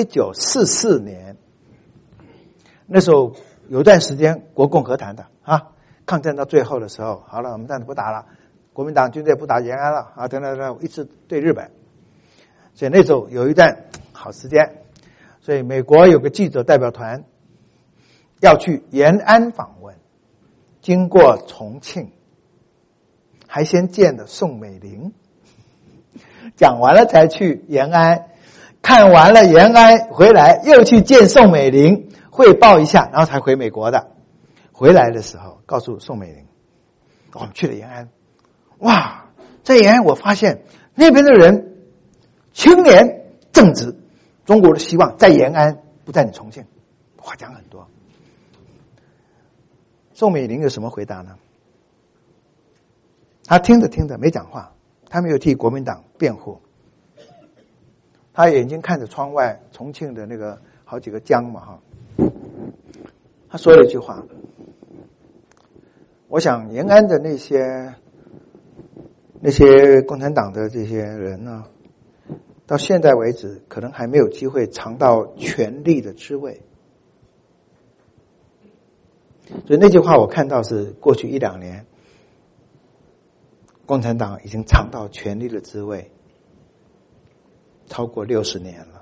1944年那时候有一段时间国共和谈的抗战到最后的时候，好了，我们暂时不打了，国民党军队不打延安了等，一直对日本。所以那时候有一段好时间，所以美国有个记者代表团要去延安访问，经过重庆，还先见了宋美龄，讲完了才去延安，看完了延安回来又去见宋美龄，汇报一下，然后才回美国的。回来的时候告诉宋美龄，我们去了延安，哇，在延安我发现那边的人清廉正直，中国的希望在延安不在你重庆，话讲很多。宋美龄有什么回答呢？他听着听着没讲话，他没有替国民党辩护，他眼睛看着窗外重庆的那个好几个江嘛哈，他说了一句话，我想延安的那些共产党的这些人呢，到现在为止可能还没有机会尝到权力的滋味。所以那句话我看到是过去1-2年共产党已经尝到权力的滋味超过60年了。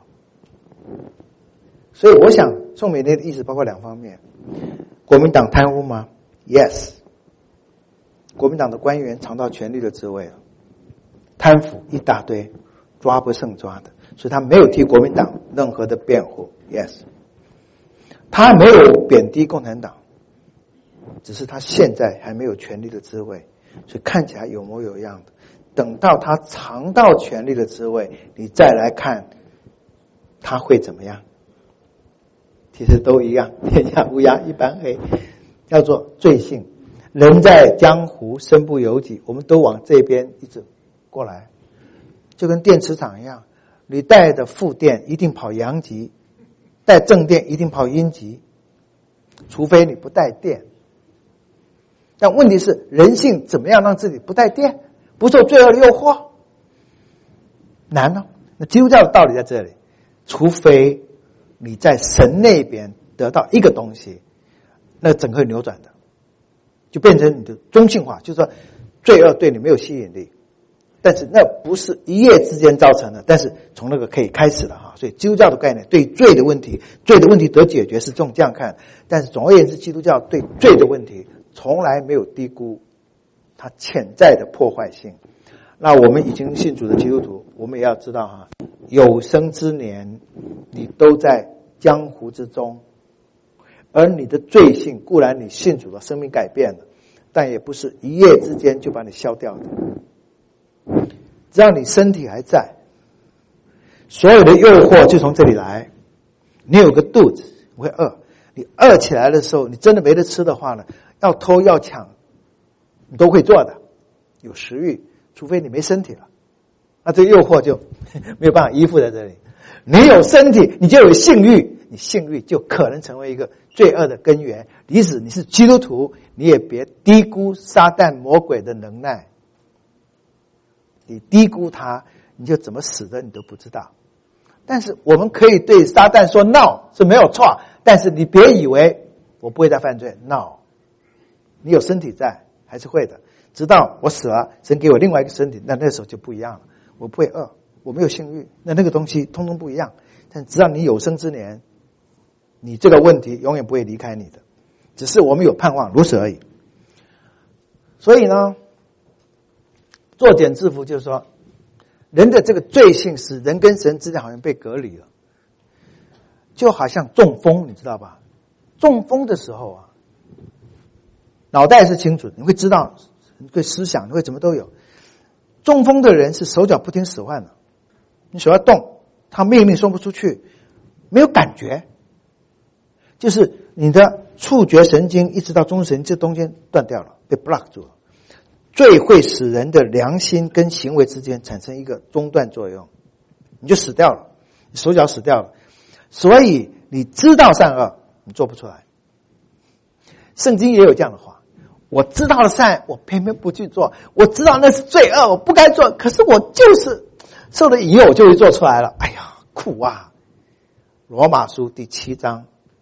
所以我想宋美龄的意思包括2方面，国民党贪污吗？ Yes， 国民党的官员尝到权力的滋味了，贪腐一大堆，抓不胜抓的，所以他没有替国民党任何的辩护。 Yes， 他没有贬低共产党，只是他现在还没有权力的滋味，所以看起来有模有样的。等到他尝到权力的滋味，你再来看他会怎么样。其实都一样，天下乌鸦一般黑，叫做罪性。人在江湖身不由己，我们都往这边一直过来，就跟电磁场一样，你带的负电一定跑阳极，带正电一定跑阴极，除非你不带电。但问题是人性怎么样让自己不带电，不受罪恶的诱惑？难哦。那基督教的道理在这里，除非你在神那边得到一个东西，那整个扭转的，就变成你的中性化，就是说罪恶对你没有吸引力，但是那不是一夜之间造成的，但是从那个可以开始的哈。所以基督教的概念对罪的问题得解决是这样看，但是总而言之，基督教对罪的问题从来没有低估它潜在的破坏性。那我们已经信主的基督徒，我们也要知道哈，有生之年你都在江湖之中，而你的罪性固然你信主了，生命改变了，但也不是一夜之间就把你消掉的。只要你身体还在，所有的诱惑就从这里来。你有个肚子，你会饿，你饿起来的时候，你真的没得吃的话呢，要偷要抢你都会做的，有食欲，除非你没身体了，那这个诱惑就没有办法依附在这里。你有身体，你就有性欲，你性欲就可能成为一个罪恶的根源。即使你是基督徒，你也别低估撒旦魔鬼的能耐。你低估他，你就怎么死的你都不知道。但是我们可以对撒旦说 no 是没有错，但是你别以为我不会再犯罪 no， 你有身体在还是会的，直到我死了，神给我另外一个身体，那时候就不一样了。我不会饿，我没有性欲，那个东西通通不一样。但只要你有生之年，你这个问题永远不会离开你的，只是我们有盼望，如此而已。所以呢，作茧自缚就是说，人的这个罪性使人跟神之间好像被隔离了，就好像中风，你知道吧？中风的时候啊，脑袋是清楚，你会知道，你会思想，你会怎么都有。中风的人是手脚不听使唤的，你手要动，他命令送不出去，没有感觉，就是你的触觉神经一直到中神经这中间断掉了，被 block 住了。罪会使人的良心跟行为之间产生一个中断作用，你就死掉了，你手脚死掉了。所以你知道善恶，你做不出来。圣经也有这样的话，我知道了善，我偏偏不去做，我知道那是罪恶，我不该做，可是我就是受了引诱，我就会做出来了。哎呀，苦啊！罗马书第7章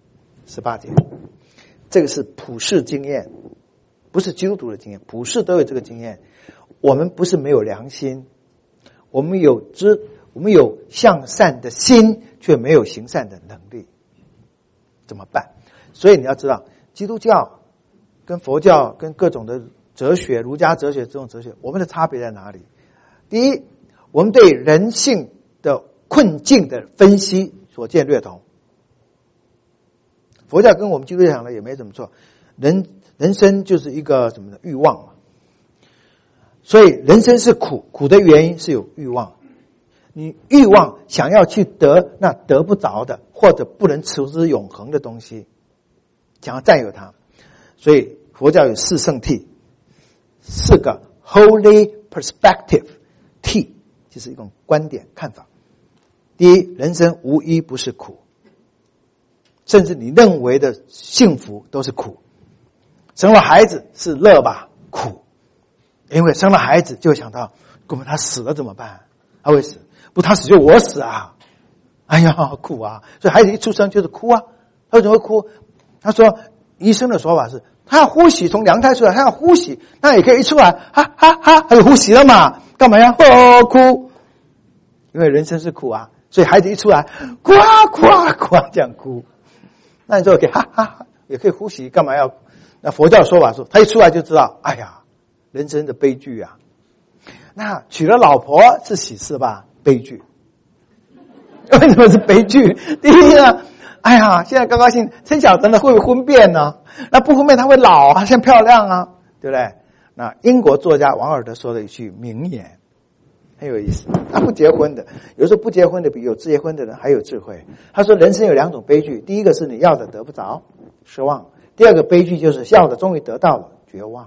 18节，这个是普世经验，不是基督徒的经验，普世都有这个经验。我们不是没有良心，我们有向善的心，却没有行善的能力，怎么办？所以你要知道，基督教跟佛教跟各种的哲学，儒家哲学这种哲学，我们的差别在哪里？第一，我们对人性的困境的分析所见略同。佛教跟我们基督教讲的也没怎么错，人生就是一个什么的欲望嘛，所以人生是苦，苦的原因是有欲望。你欲望想要去得，那得不着的， 或者不能持之永恒的东西，想要占有它。所以佛教有四圣谛，4个 holy perspective， 就是一种观点看法。第一，人生无一不是苦，甚至你认为的幸福都是苦。生了孩子是乐吧？苦，因为生了孩子就会想到，如果他死了怎么办？他会死，不他死就我死啊！哎呀，苦啊！所以孩子一出生就是哭啊。他为什么会哭？他说医生的说法是，他要呼吸，从娘胎出来，他要呼吸，那也可以一出来，哈哈哈，他有呼吸了嘛？干嘛要哭？因为人生是苦啊，所以孩子一出来，哭啊哭啊哭啊这样哭。那你说可以哈哈哈，也可以呼吸，干嘛要？那佛教的说法说，他一出来就知道，哎呀，人生的悲剧啊。那娶了老婆是喜事吧？悲剧。为什么是悲剧？第一呢，哎呀，现在高高兴，生小孩了会不会婚变呢？那不婚变他会老啊，现在漂亮啊，对不对？那英国作家王尔德说的一句名言很有意思，他不结婚的，有时候不结婚的比有结婚的人还有智慧。他说人生有2种悲剧，第一个是你要的得不着，失望；第二个悲剧就是要的终于得到了，绝望。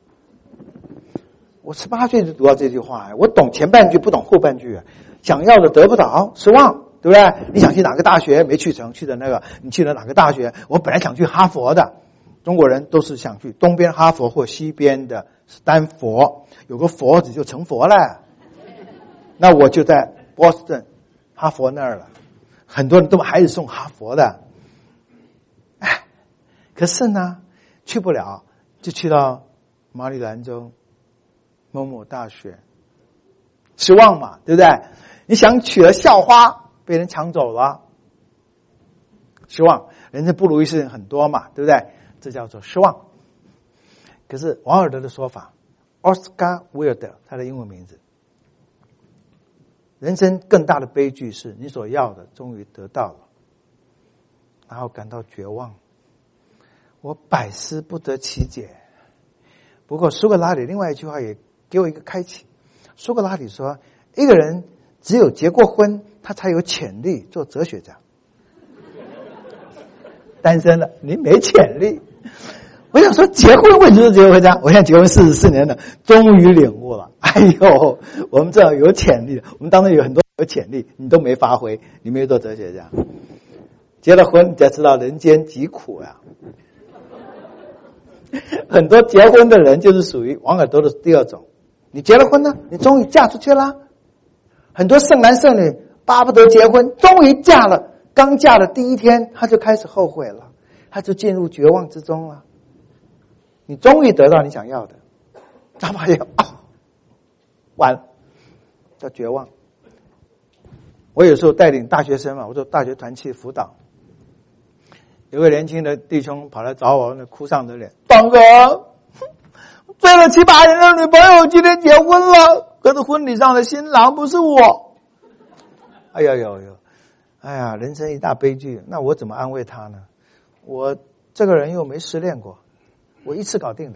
我18岁就读到这句话，我懂前半句不懂后半句，想要的得不到，失望，对不对？你想去哪个大学没去成，去的那个你去了哪个大学？我本来想去哈佛的，中国人都是想去东边哈佛或西边的斯坦福，有个佛字就成佛了。那我就在波士顿哈佛那儿了，很多人都把孩子送哈佛的。哎，可是呢去不了，就去到马里兰州某某大学，失望嘛，对不对？你想娶了校花被人抢走了，失望。人生不如意事情很多嘛，对不对？这叫做失望。可是王尔德的说法 Oscar Wilde 他的英文名字，人生更大的悲剧是你所要的终于得到了，然后感到绝望，我百思不得其解。不过苏格拉底另外一句话也给我一个开启。苏格拉底说，一个人只有结过婚，他才有潜力做哲学家。单身了，你没潜力。我想说，结婚为什么是哲学家？我现在结婚44年了，终于领悟了。哎呦，我们这有潜力的，我们当中有很多有潜力，你都没发挥，你没有做哲学家。结了婚，你才知道人间疾苦呀。很多结婚的人就是属于王尔德的第2种。你结了婚呢，你终于嫁出去了。很多剩男剩女巴不得结婚，终于嫁了，刚嫁的第1天他就开始后悔了，他就进入绝望之中了。你终于得到你想要的，他发现完了，叫绝望。我有时候带领大学生嘛，我做大学团契辅导，有个年轻的弟兄跑来找我，那哭丧着脸，党哥，追了7、8年的女朋友今天结婚了，可是婚礼上的新郎不是我。哎呀，人生一大悲剧，那我怎么安慰他呢？我这个人又没失恋过，我一次搞定的。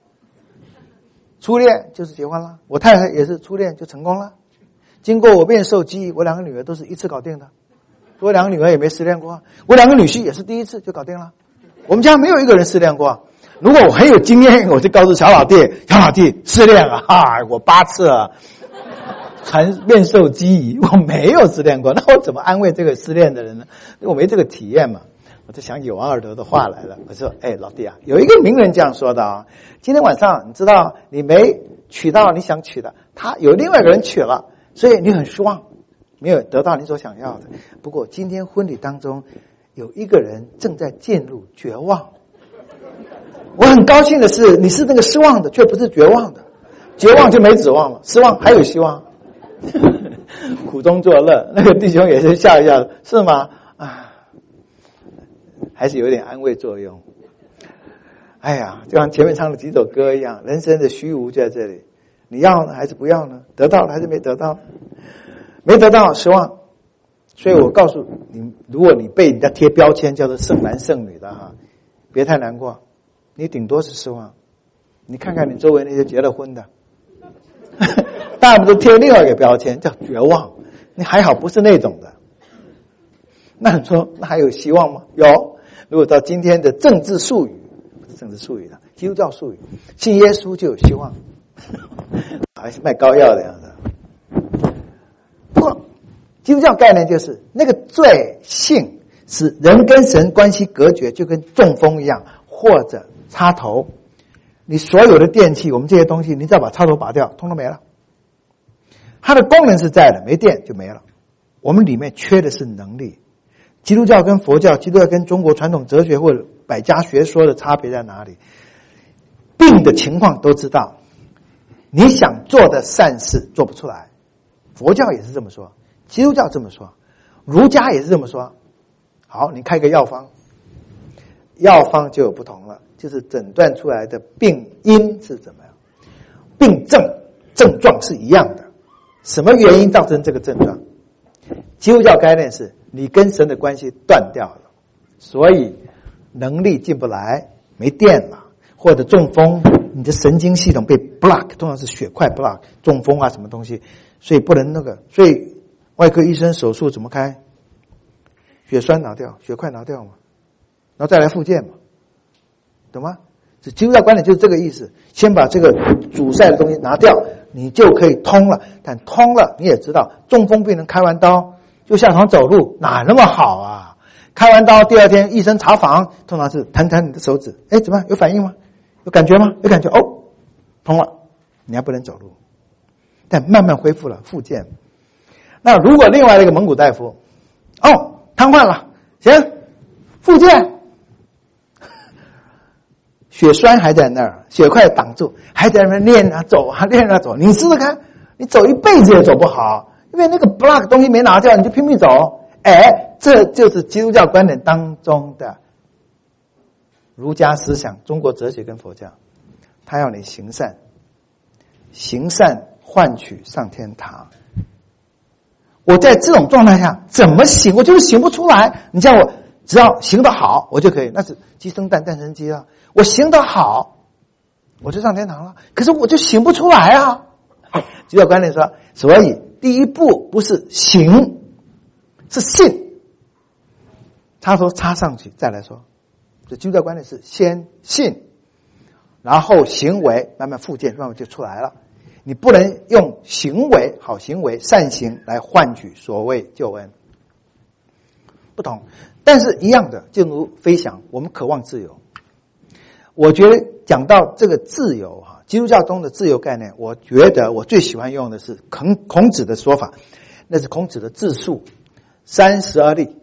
初恋就是结婚了，我太太也是初恋就成功了。经过我面授机宜，我2个女儿都是一次搞定的。我2个女儿也没失恋过，我2个女婿也是第1次就搞定了。我们家没有一个人失恋过。如果我很有经验，我就告诉小老弟失恋了我8次了，传面授机宜，我没有失恋过，那我怎么安慰这个失恋的人呢？我没这个体验嘛。我就想起王尔德的话来了，我说老弟啊，有一个名人这样说的啊，今天晚上你知道你没娶到你想娶的，他有另外一个人娶了，所以你很失望，没有得到你所想要的。不过今天婚礼当中有一个人正在进入绝望，我很高兴的是你是那个失望的，却不是绝望的。绝望就没指望了，失望还有希望。苦中作乐，那个弟兄也是笑一笑，是吗？还是有点安慰作用。哎呀，就像前面唱的几首歌一样，人生的虚无就在这里，你要呢还是不要呢？得到了还是没得到？没得到失望。所以我告诉你，如果你被人家贴标签叫做剩男剩女的别太难过，你顶多是失望。你看看你周围那些结了婚的，大部分都贴另外一个标签叫绝望，你还好不是那种的。 那你说那还有希望吗？有。如果到今天的政治术语，不是政治术语了，基督教术语，信耶稣就有希望，还是卖膏药的样子。不过基督教概念就是那个罪性使人跟神关系隔绝，就跟中风一样，或者插头。你所有的电器，我们这些东西，你只要把插头拔掉，通通没了。它的功能是在的，没电就没了。我们里面缺的是能力。基督教跟佛教，基督教跟中国传统哲学或者百家学说的差别在哪里？病的情况都知道，你想做的善事做不出来。佛教也是这么说，基督教这么说，儒家也是这么说。好，你开个药方，药方就有不同了，就是诊断出来的病因是怎么样，病症状是一样的，什么原因造成这个症状？基督教概念是你跟神的关系断掉了，所以能力进不来，没电了，或者中风，你的神经系统被 block， 通常是血块 block， 中风啊什么东西，所以不能那个，所以外科医生手术怎么开？血栓拿掉，血块拿掉嘛，然后再来复健嘛，懂吗？这基督教观点就是这个意思，先把这个阻塞的东西拿掉，你就可以通了。但通了，你也知道，中风病人开完刀就下床走路，哪那么好啊？开完刀第二天医生查房，通常是弹弹你的手指，哎，怎么样？有反应吗？有感觉吗？有感觉，哦，通了，你还不能走路，但慢慢恢复了，复健。那如果另外一个蒙古大夫，哦，瘫痪了，行，复健。血栓还在那儿，血块挡住，还在那边练啊走啊练啊走。你试试看，你走一辈子也走不好，因为那个 block 东西没拿掉，你就拼命走。哎，这就是基督教观点当中的儒家思想、中国哲学跟佛教，他要你行善，行善换取上天堂。我在这种状态下怎么行？我就是行不出来。你叫我只要行得好，我就可以，那是鸡生蛋，蛋生鸡了。我行得好，我就上天堂了。可是我就行不出来啊！基督教观点说，所以第一步不是行，是信。插头插上去再来说，这基督教观点是先信，然后行为慢慢复健，慢慢就出来了。你不能用行为、好行为、善行来换取所谓救恩，不同。但是一样的，正如飞翔，我们渴望自由。我觉得讲到这个自由哈，基督教中的自由概念，我觉得我最喜欢用的是孔子的说法，那是孔子的自述：30而立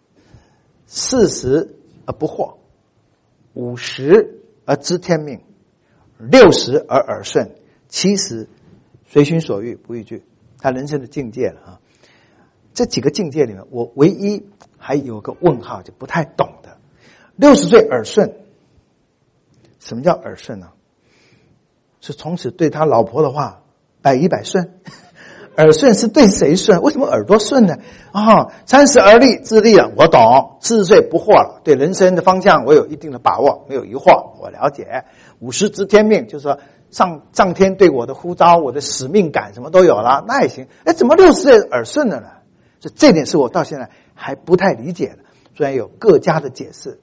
，40而不惑，50而知天命，60而耳顺，70随心所欲不逾矩。他人生的境界了啊！这几个境界里面，我唯一还有个问号，就不太懂的。60岁耳顺。什么叫耳顺呢？是从此对他老婆的话百依百顺。耳顺是对谁顺？为什么耳朵顺呢？30而立，自立了，我懂。40岁不惑了，对人生的方向我有一定的把握，没有疑惑，我了解。50知天命，就是说上天对我的呼召，我的使命感什么都有了，那也行。哎，怎么60岁耳顺了呢？所以这点是我到现在还不太理解的，虽然有各家的解释。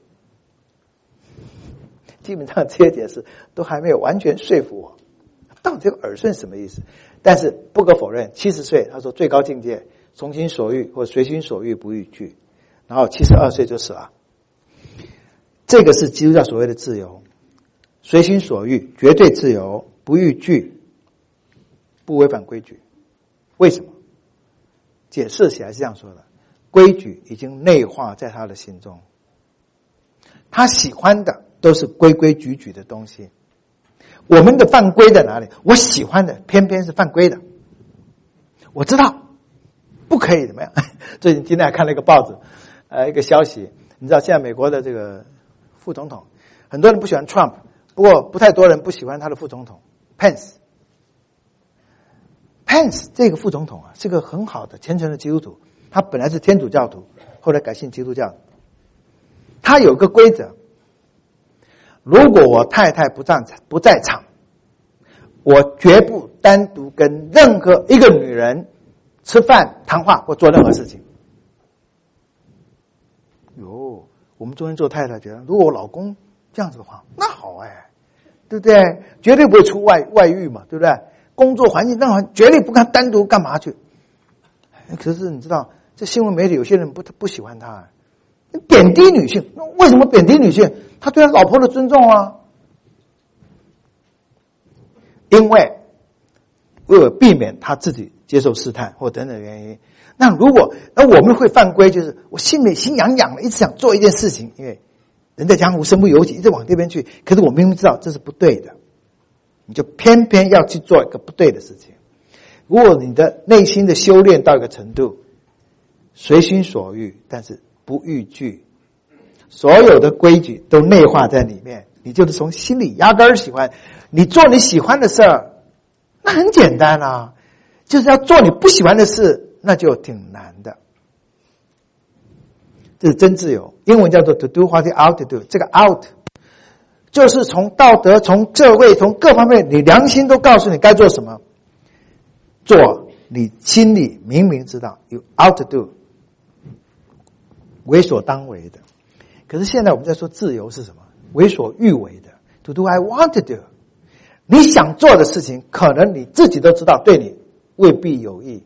基本上这些解释都还没有完全说服我，到底这个耳顺什么意思？但是不可否认，70岁他说最高境界，从心所欲或随心所欲不逾矩，然后72岁就死了。这个是基督教所谓的自由，随心所欲，绝对自由，不逾矩，不违反规矩。为什么？解释起来是这样说的：规矩已经内化在他的心中，他喜欢的都是规规矩矩的东西。我们的犯规在哪里？我喜欢的偏偏是犯规的。我知道不可以怎么样。最近今天还看了一个报纸，一个消息，你知道现在美国的这个副总统，很多人不喜欢 Trump， 不过不太多人不喜欢他的副总统 Pence。Pence 这个副总统是个很好的虔诚的基督徒，他本来是天主教徒，后来改信基督教。他有个规则，如果我太太不在场，我绝不单独跟任何一个女人吃饭、谈话或做任何事情。 我们中间做太太觉得，如果我老公这样子的话，那好对不对？绝对不会出外遇嘛，对不对？工作环境那好，绝对不敢单独干嘛去。可是你知道，这新闻媒体有些人不喜欢他，贬低女性。为什么贬低女性？他对他老婆的尊重啊。因为为了避免他自己接受试探或等等原因，那我们会犯规，就是我心里心痒痒的，一直想做一件事情，因为人在江湖身不由己，一直往这边去。可是我明明知道这是不对的，你就偏偏要去做一个不对的事情。如果你的内心的修炼到一个程度，随心所欲，但是不逾矩，所有的规矩都内化在里面，你就是从心里压根儿喜欢。你做你喜欢的事儿，那很简单啊，就是要做你不喜欢的事，那就挺难的。这是真自由，英文叫做 to do what you ought to do。这个 out 就是从道德、从社会、从各方面，你良心都告诉你该做什么，做你心里明明知道 you ought to do， 为所当为的。可是现在我们在说自由是什么？为所欲为的 to do I want to do。你想做的事情，可能你自己都知道对你未必有益。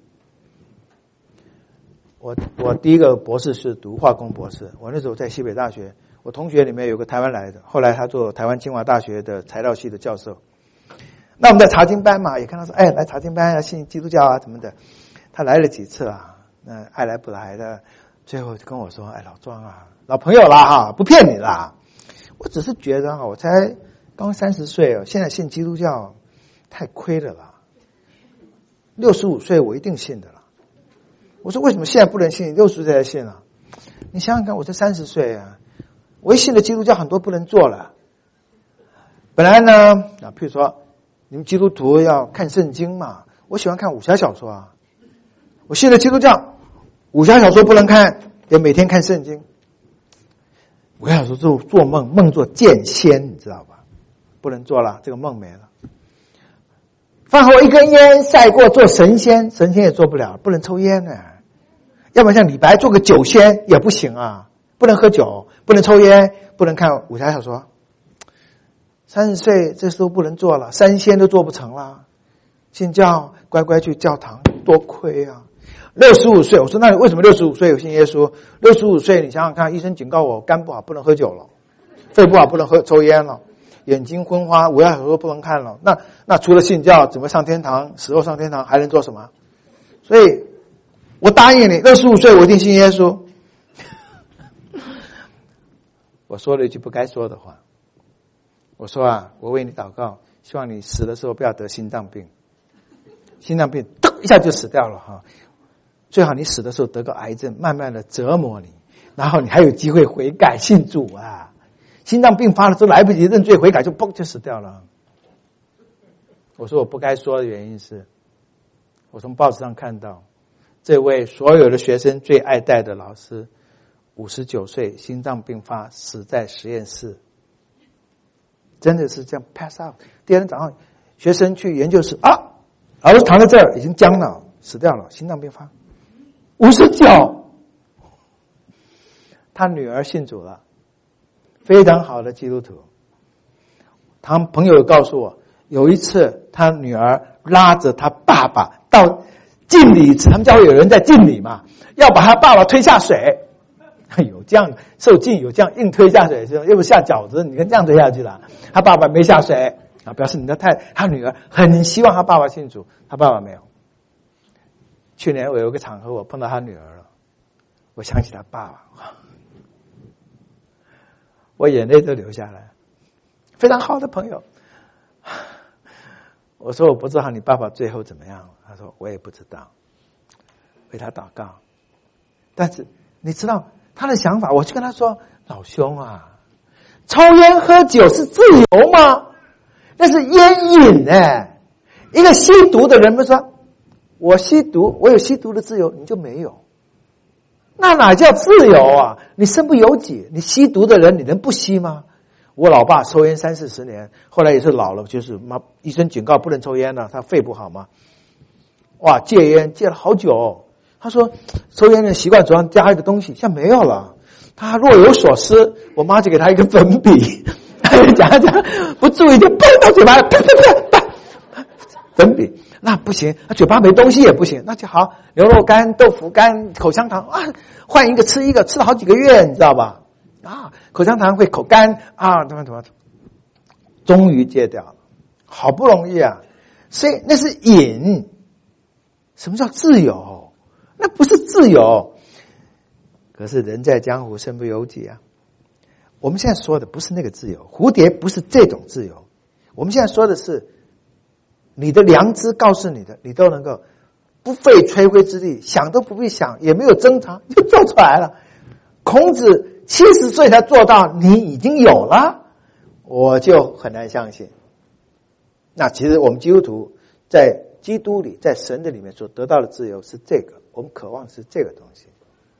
我第一个博士是读化工博士，我那时候在西北大学，我同学里面有个台湾来的，后来他做台湾清华大学的材料系的教授。那我们在查经班嘛，也看他说，来查经班要信基督教啊什么的。他来了几次啊，那爱来不来的，最后就跟我说，老庄啊，老朋友啦哈，不骗你啦。我只是觉得我才刚30岁现在信基督教太亏了啦。65岁我一定信的啦。我说为什么现在不能信？60岁才信啊？你想想看，我才30岁啊，我一信了基督教，很多不能做了。本来呢，譬如说你们基督徒要看圣经嘛，我喜欢看武侠小说啊。我信了基督教，武侠小说不能看，得每天看圣经。武侠小说做梦做剑仙，你知道吧？不能做了，这个梦没了。饭后一根烟晒过做神仙，神仙也做不了，不能抽烟呢。要不然像李白做个酒仙也不行啊，不能喝酒，不能抽烟，不能看武侠小说。30岁这事都不能做了，三仙都做不成了。信教乖乖去教堂，多亏啊。65岁，我说那你为什么65岁有信耶稣？65岁你想想看，医生警告我肝不好不能喝酒了，肺不好不能抽烟了，眼睛昏花，武侠小说不能看了。那除了信教，怎么上天堂？死后上天堂还能做什么？所以我答应你，65岁我一定信耶稣。我说了一句不该说的话，我说我为你祷告，希望你死的时候不要得心脏病。心脏病噔一下就死掉了哈。最好你死的时候得个癌症，慢慢的折磨你，然后你还有机会悔改信主啊。心脏病发了之后来不及认罪悔改，就嘣就死掉了。我说我不该说的原因是，我从报纸上看到，这位所有的学生最爱戴的老师，59岁心脏病发，死在实验室。真的是这样 pass out。第二天早上，学生去研究室老师躺在这儿已经僵了，死掉了，心脏病发。59，他女儿信主了，非常好的基督徒。他朋友告诉我，有一次他女儿拉着他爸爸到敬礼池，他们教会有人在敬礼嘛，要把他爸爸推下水。有这样受敬，有这样硬推下水，又不下饺子，你看这样推下去了。他爸爸没下水表示他女儿很希望他爸爸信主，他爸爸没有。去年我有个场合，我碰到他女儿了，我想起他爸爸，我眼泪都流下来。非常好的朋友，我说我不知道你爸爸最后怎么样了，他说我也不知道，为他祷告。但是你知道他的想法，我就跟他说，老兄啊，抽烟喝酒是自由吗？那是烟瘾一个吸毒的人不说我吸毒，我有吸毒的自由，你就没有，那哪叫自由啊？你身不由己，你吸毒的人你能不吸吗？我老爸抽烟30-40年，后来也是老了，就是医生警告不能抽烟了，他肺不好嘛。戒烟戒了好久。他说抽烟的习惯主要加一个东西，现在没有了， 他若有所思，我妈就给他一个粉笔，讲不注意就蹦到嘴巴，啪啪啪啪，粉笔。那不行，他嘴巴没东西也不行，那就好，牛肉干、豆腐干、口香糖啊，换一个吃一个，吃了好几个月，你知道吧？啊，口香糖会口干啊，怎么，终于戒掉了，好不容易啊，所以那是瘾。什么叫自由？那不是自由。可是人在江湖身不由己啊。我们现在说的不是那个自由，蝴蝶不是这种自由，我们现在说的是你的良知告诉你的，你都能够不费吹灰之力，想都不必想，也没有挣扎就做出来了。孔子70岁才做到，你已经有了，我就很难相信。那其实我们基督徒在基督里，在神的里面所得到的自由是这个，我们渴望是这个东西。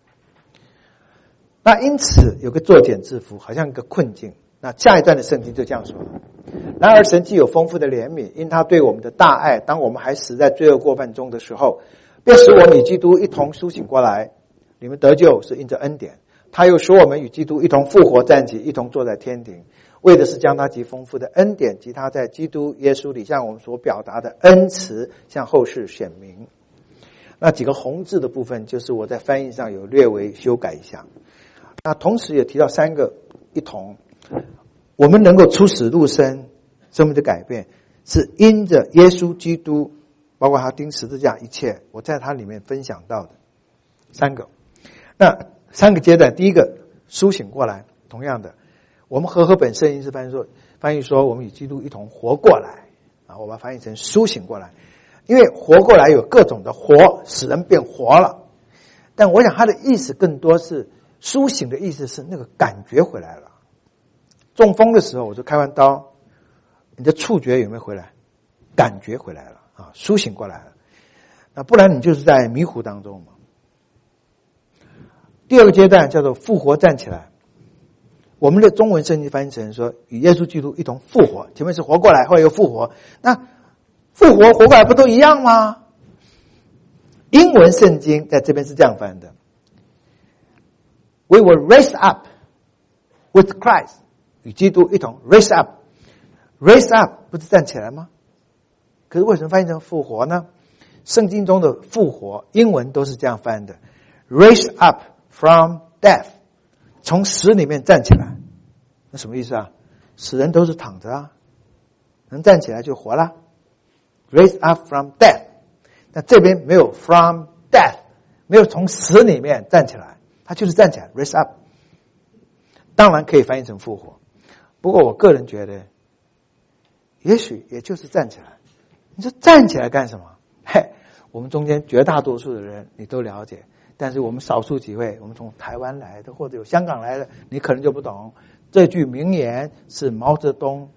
那因此有个作茧自缚，好像一个困境。那下一段的圣经就这样说了：然而神既有丰富的怜悯，因他对我们的大爱，当我们还死在罪恶过犯中的时候，便使我们与基督一同苏醒过来。你们得救是因着恩典，他又使我们与基督一同复活站起，一同坐在天庭，为的是将他极丰富的恩典及他在基督耶稣里向我们所表达的恩慈向后世显明。那几个红字的部分就是我在翻译上有略微修改一下。那同时也提到3个一同，我们能够出死入生，生命的改变是因着耶稣基督，包括他钉十字架一切，我在他里面分享到的3个。那3个阶段，第一个苏醒过来，同样的，我们和本圣经是翻译说我们与基督一同活过来啊，我把它翻译成苏醒过来，因为活过来有各种的活，使人变活了。但我想他的意思更多是苏醒的意思是那个感觉回来了。中风的时候我就开完刀，你的触觉有没有回来？感觉回来了啊，苏醒过来了。那不然你就是在迷糊当中嘛。第二个阶段叫做复活站起来，我们的中文圣经翻译成说与耶稣基督一同复活，前面是活过来，后来又复活。那复活活过来不都一样吗？英文圣经在这边是这样翻的 ：We were raised up with Christ， 与基督一同 raise up。raise up 不是站起来吗？可是为什么翻译成复活呢？圣经中的复活英文都是这样翻的 ：raise up from death， 从死里面站起来。那什么意思啊？死人都是躺着啊，能站起来就活了。raise up from death， 那这边没有 from death， 没有从死里面站起来，他就是站起来 raise up。 当然可以翻译成复活，不过我个人觉得也许也就是站起来。你说站起来干什么？我们中间绝大多数的人你都了解，但是我们少数几位，我们从台湾来的或者有香港来的，你可能就不懂。这句名言是毛泽东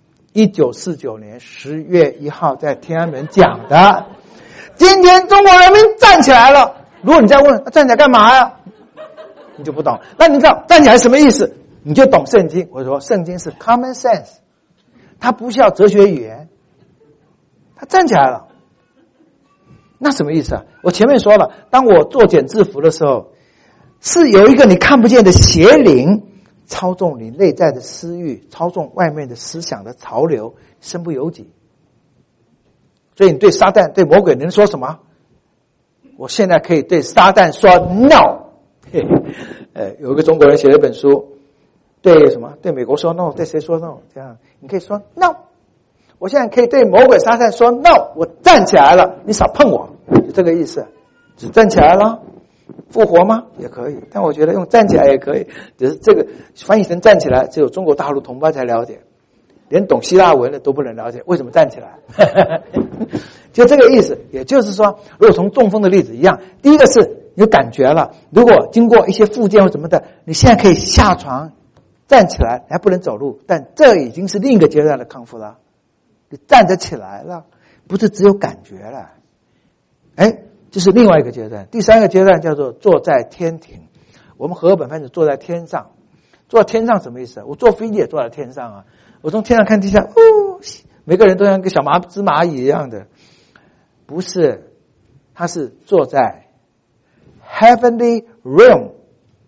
1949年10月1号在天安门讲的。今天中国人民站起来了，如果你再问站起来干嘛呀，你就不懂。那你知道站起来什么意思，你就懂圣经。我说圣经是 common sense， 它不需要哲学语言，它站起来了。那什么意思啊？我前面说了，当我作茧自缚的时候，是有一个你看不见的邪灵操纵你内在的私欲，操纵外面的思想的潮流，身不由己。所以你对撒旦对魔鬼能说什么？我现在可以对撒旦说 no。 有一个中国人写了一本书，对什么？对美国说 no， 对谁说 no？ 这样你可以说 no。 我现在可以对魔鬼撒旦说 no， 我站起来了，你少碰我，就这个意思。只站起来了，复活吗？也可以，但我觉得用站起来也可以，只是这个翻译成站起来只有中国大陆同胞才了解，连懂希腊文的都不能了解为什么站起来。就这个意思。也就是说，如果从中风的例子一样，第一个是有感觉了，如果经过一些复健或什么的，你现在可以下床站起来，还不能走路，但这已经是另一个阶段的康复了，你站得起来了，不是只有感觉了。这是另外一个阶段。第3个阶段叫做坐在天庭，我们和本翻译坐在天上。坐在天上什么意思？我坐飞机也坐在天上啊，我从天上看地下，每个人都像个小芝麻蚁一样的。不是，他是坐在 heavenly realm，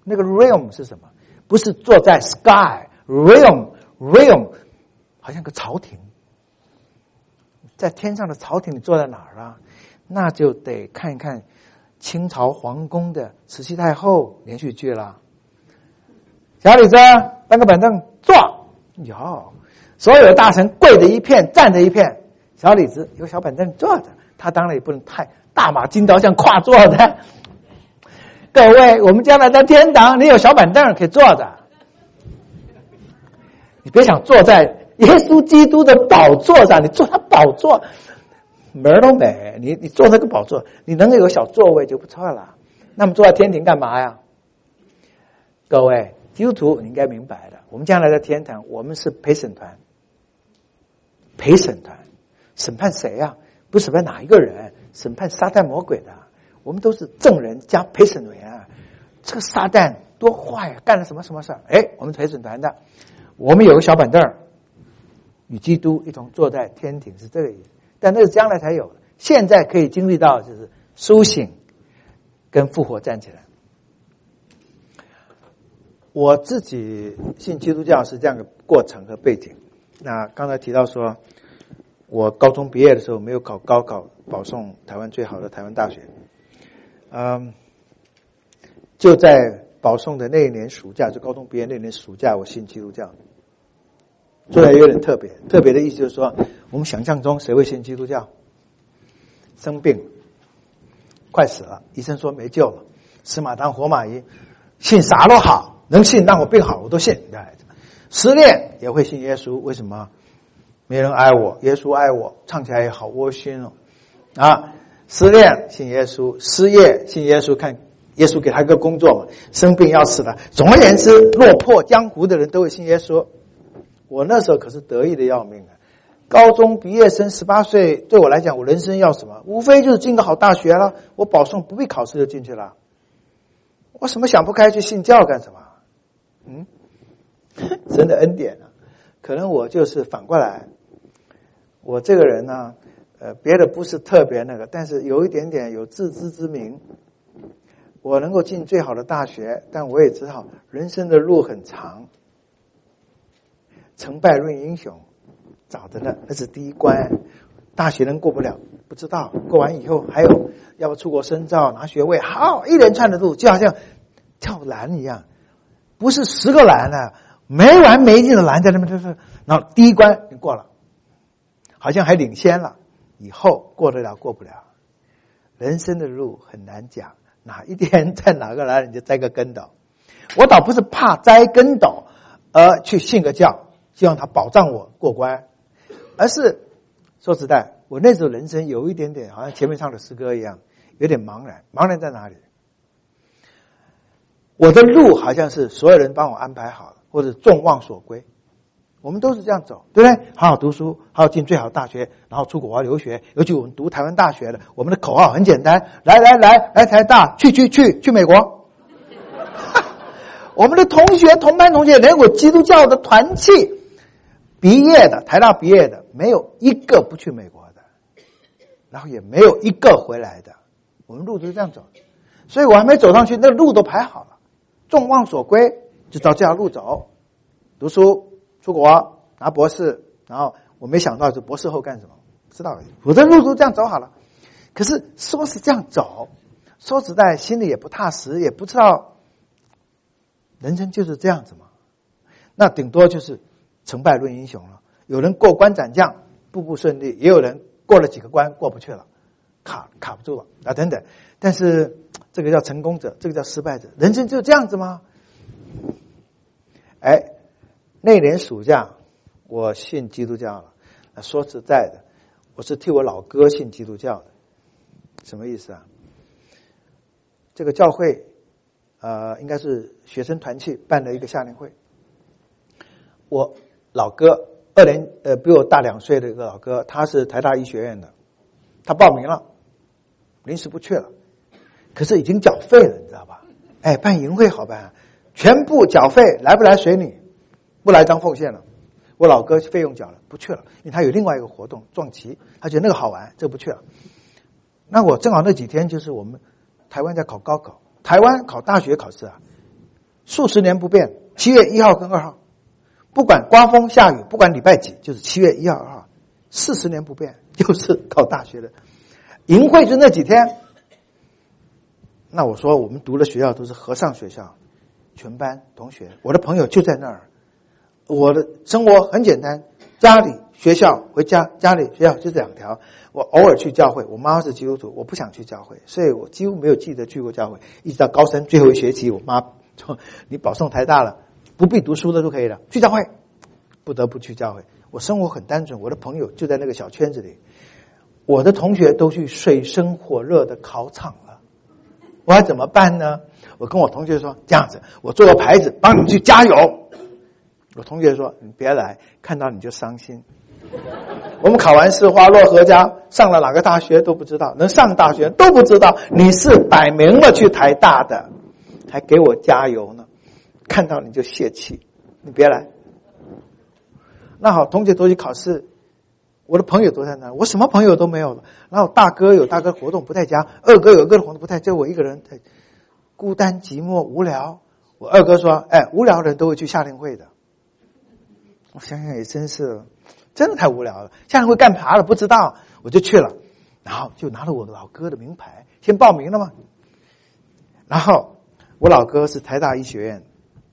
那个 realm 是什么？不是坐在 sky realm 好像个朝廷，在天上的朝廷，你坐在哪儿啊？那就得看一看清朝皇宫的慈禧太后连续剧了。小李子搬个板凳坐，有所有的大臣跪着一片，站着一片，小李子有小板凳坐着，他当然也不能太大马金刀像跨坐的。各位，我们将来在天堂，你有小板凳可以坐着，你别想坐在耶稣基督的宝座上，你坐他宝座门儿都没，你坐那个宝座，你能够有小座位就不错了。那么坐在天庭干嘛呀？各位基督徒你应该明白的，我们将来在天堂，我们是陪审团。陪审团审判谁啊？不审判哪一个人，审判撒旦魔鬼的。我们都是证人加陪审员啊。这个撒旦多坏啊，干了什么事儿？我们陪审团的，我们有个小板凳，与基督一同坐在天庭，是这个意思。但那是将来才有的，现在可以经历到就是苏醒跟复活站起来。我自己信基督教是这样的过程和背景。那刚才提到说，我高中毕业的时候没有考高考保送台湾最好的台湾大学，就在保送的那一年暑假，就高中毕业那年暑假，我信基督教。做的有点特别，特别的意思就是说，我们想象中谁会信基督教？生病快死了，医生说没救了，死马当活马医，信啥都好，能信让我病好我都信。失恋也会信耶稣，为什么？没人爱我，耶稣爱我，唱起来也好窝心哦。失恋信耶稣，失业信耶稣，看耶稣给他一个工作嘛，生病要死了。总而言之，落魄江湖的人都会信耶稣。我那时候可是得意的要命啊！高中毕业生18岁，对我来讲，我人生要什么？无非就是进个好大学了，我保送不必考试就进去了。我什么想不开去信教干什么？神的恩典啊！可能我就是反过来，我这个人呢，别的不是特别那个，但是有一点点有自知之明。我能够进最好的大学，但我也知道人生的路很长。成败论英雄，早着呢，那是第一关。大学能过不了，不知道。过完以后还有要不出国深造、拿学位，好一连串的路，就好像跳栏一样，不是10个栏呢，没完没尽的栏在那边，就是然后第一关你过了，好像还领先了，以后过得了过不了。人生的路很难讲，哪一天在哪个栏你就栽个跟斗。我倒不是怕栽跟斗而去信个教，希望他保障我过关，而是说实在，我那时候人生有一点点好像前面唱的诗歌一样，有点茫然。茫然在哪里？我的路好像是所有人帮我安排好了，或者众望所归。我们都是这样走，对不对？好好读书，好好进最好的大学，然后出国留学。尤其我们读台湾大学的，我们的口号很简单：来台大，去美国。我们的同班同学连我基督教的团契毕业的，台大毕业的，没有一个不去美国的，然后也没有一个回来的。我们路都是这样走，所以我还没走上去，那路都排好了，众望所归，就照这条路走，读书、出国、拿博士，然后我没想到这博士后干什么，不知道，我的路都这样走好了。可是说是这样走，说实在心里也不踏实，也不知道人生就是这样子嘛。那顶多就是成败论英雄了。有人过关斩将，步步顺利，也有人过了几个关过不去了，卡不住了啊等等。但是这个叫成功者，这个叫失败者。人生就这样子吗？那年暑假我信基督教了。说实在的，我是替我老哥信基督教的。什么意思啊？这个教会应该是学生团契办的一个夏令会。我老哥比我大2岁的一个老哥，他是台大医学院的，他报名了，临时不去了，可是已经缴费了，你知道吧？办营会好办，全部缴费，来不来随你，不来当奉献了。我老哥费用缴了，不去了，因为他有另外一个活动撞旗，他觉得那个好玩，这不去了。那我正好那几天就是我们台湾在考高考，台湾考大学考试数十年不变，7月1号跟2号，不管刮风下雨，不管礼拜几，就是7月1号2号，40年不变，就是考大学的营会就那几天。那我说我们读的学校都是和尚学校，全班同学，我的朋友就在那儿。我的生活很简单，家里学校回家，家里学校就这2条。我偶尔去教会，我妈妈是基督徒，我不想去教会，所以我几乎没有记得去过教会。一直到高三最后一学期，我妈说你保送台大了，不必读书了就可以了，去教会，不得不去教会。我生活很单纯，我的朋友就在那个小圈子里，我的同学都去水深火热的考场了，我还怎么办呢？我跟我同学说，这样子，我做个牌子帮你们去加油。我同学说，你别来，看到你就伤心。我们考完试花落何家，上了哪个大学都不知道，能上大学都不知道，你是摆明了去台大的，还给我加油呢，看到你就泄气，你别来。那好，同学都去考试，我的朋友都在那，我什么朋友都没有了。然后大哥有大哥活动不在家，二哥有二哥的活动不在，就我一个人在孤单寂寞无聊。我二哥说，无聊的人都会去夏令会的。我想想也真是，真的太无聊了。夏令会干嘛了不知道，我就去了，然后就拿了我老哥的名牌，先报名了嘛。然后我老哥是台大医学院，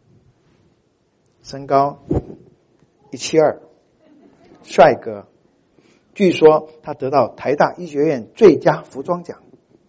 身高172，帅哥，据说他得到台大医学院最佳服装奖。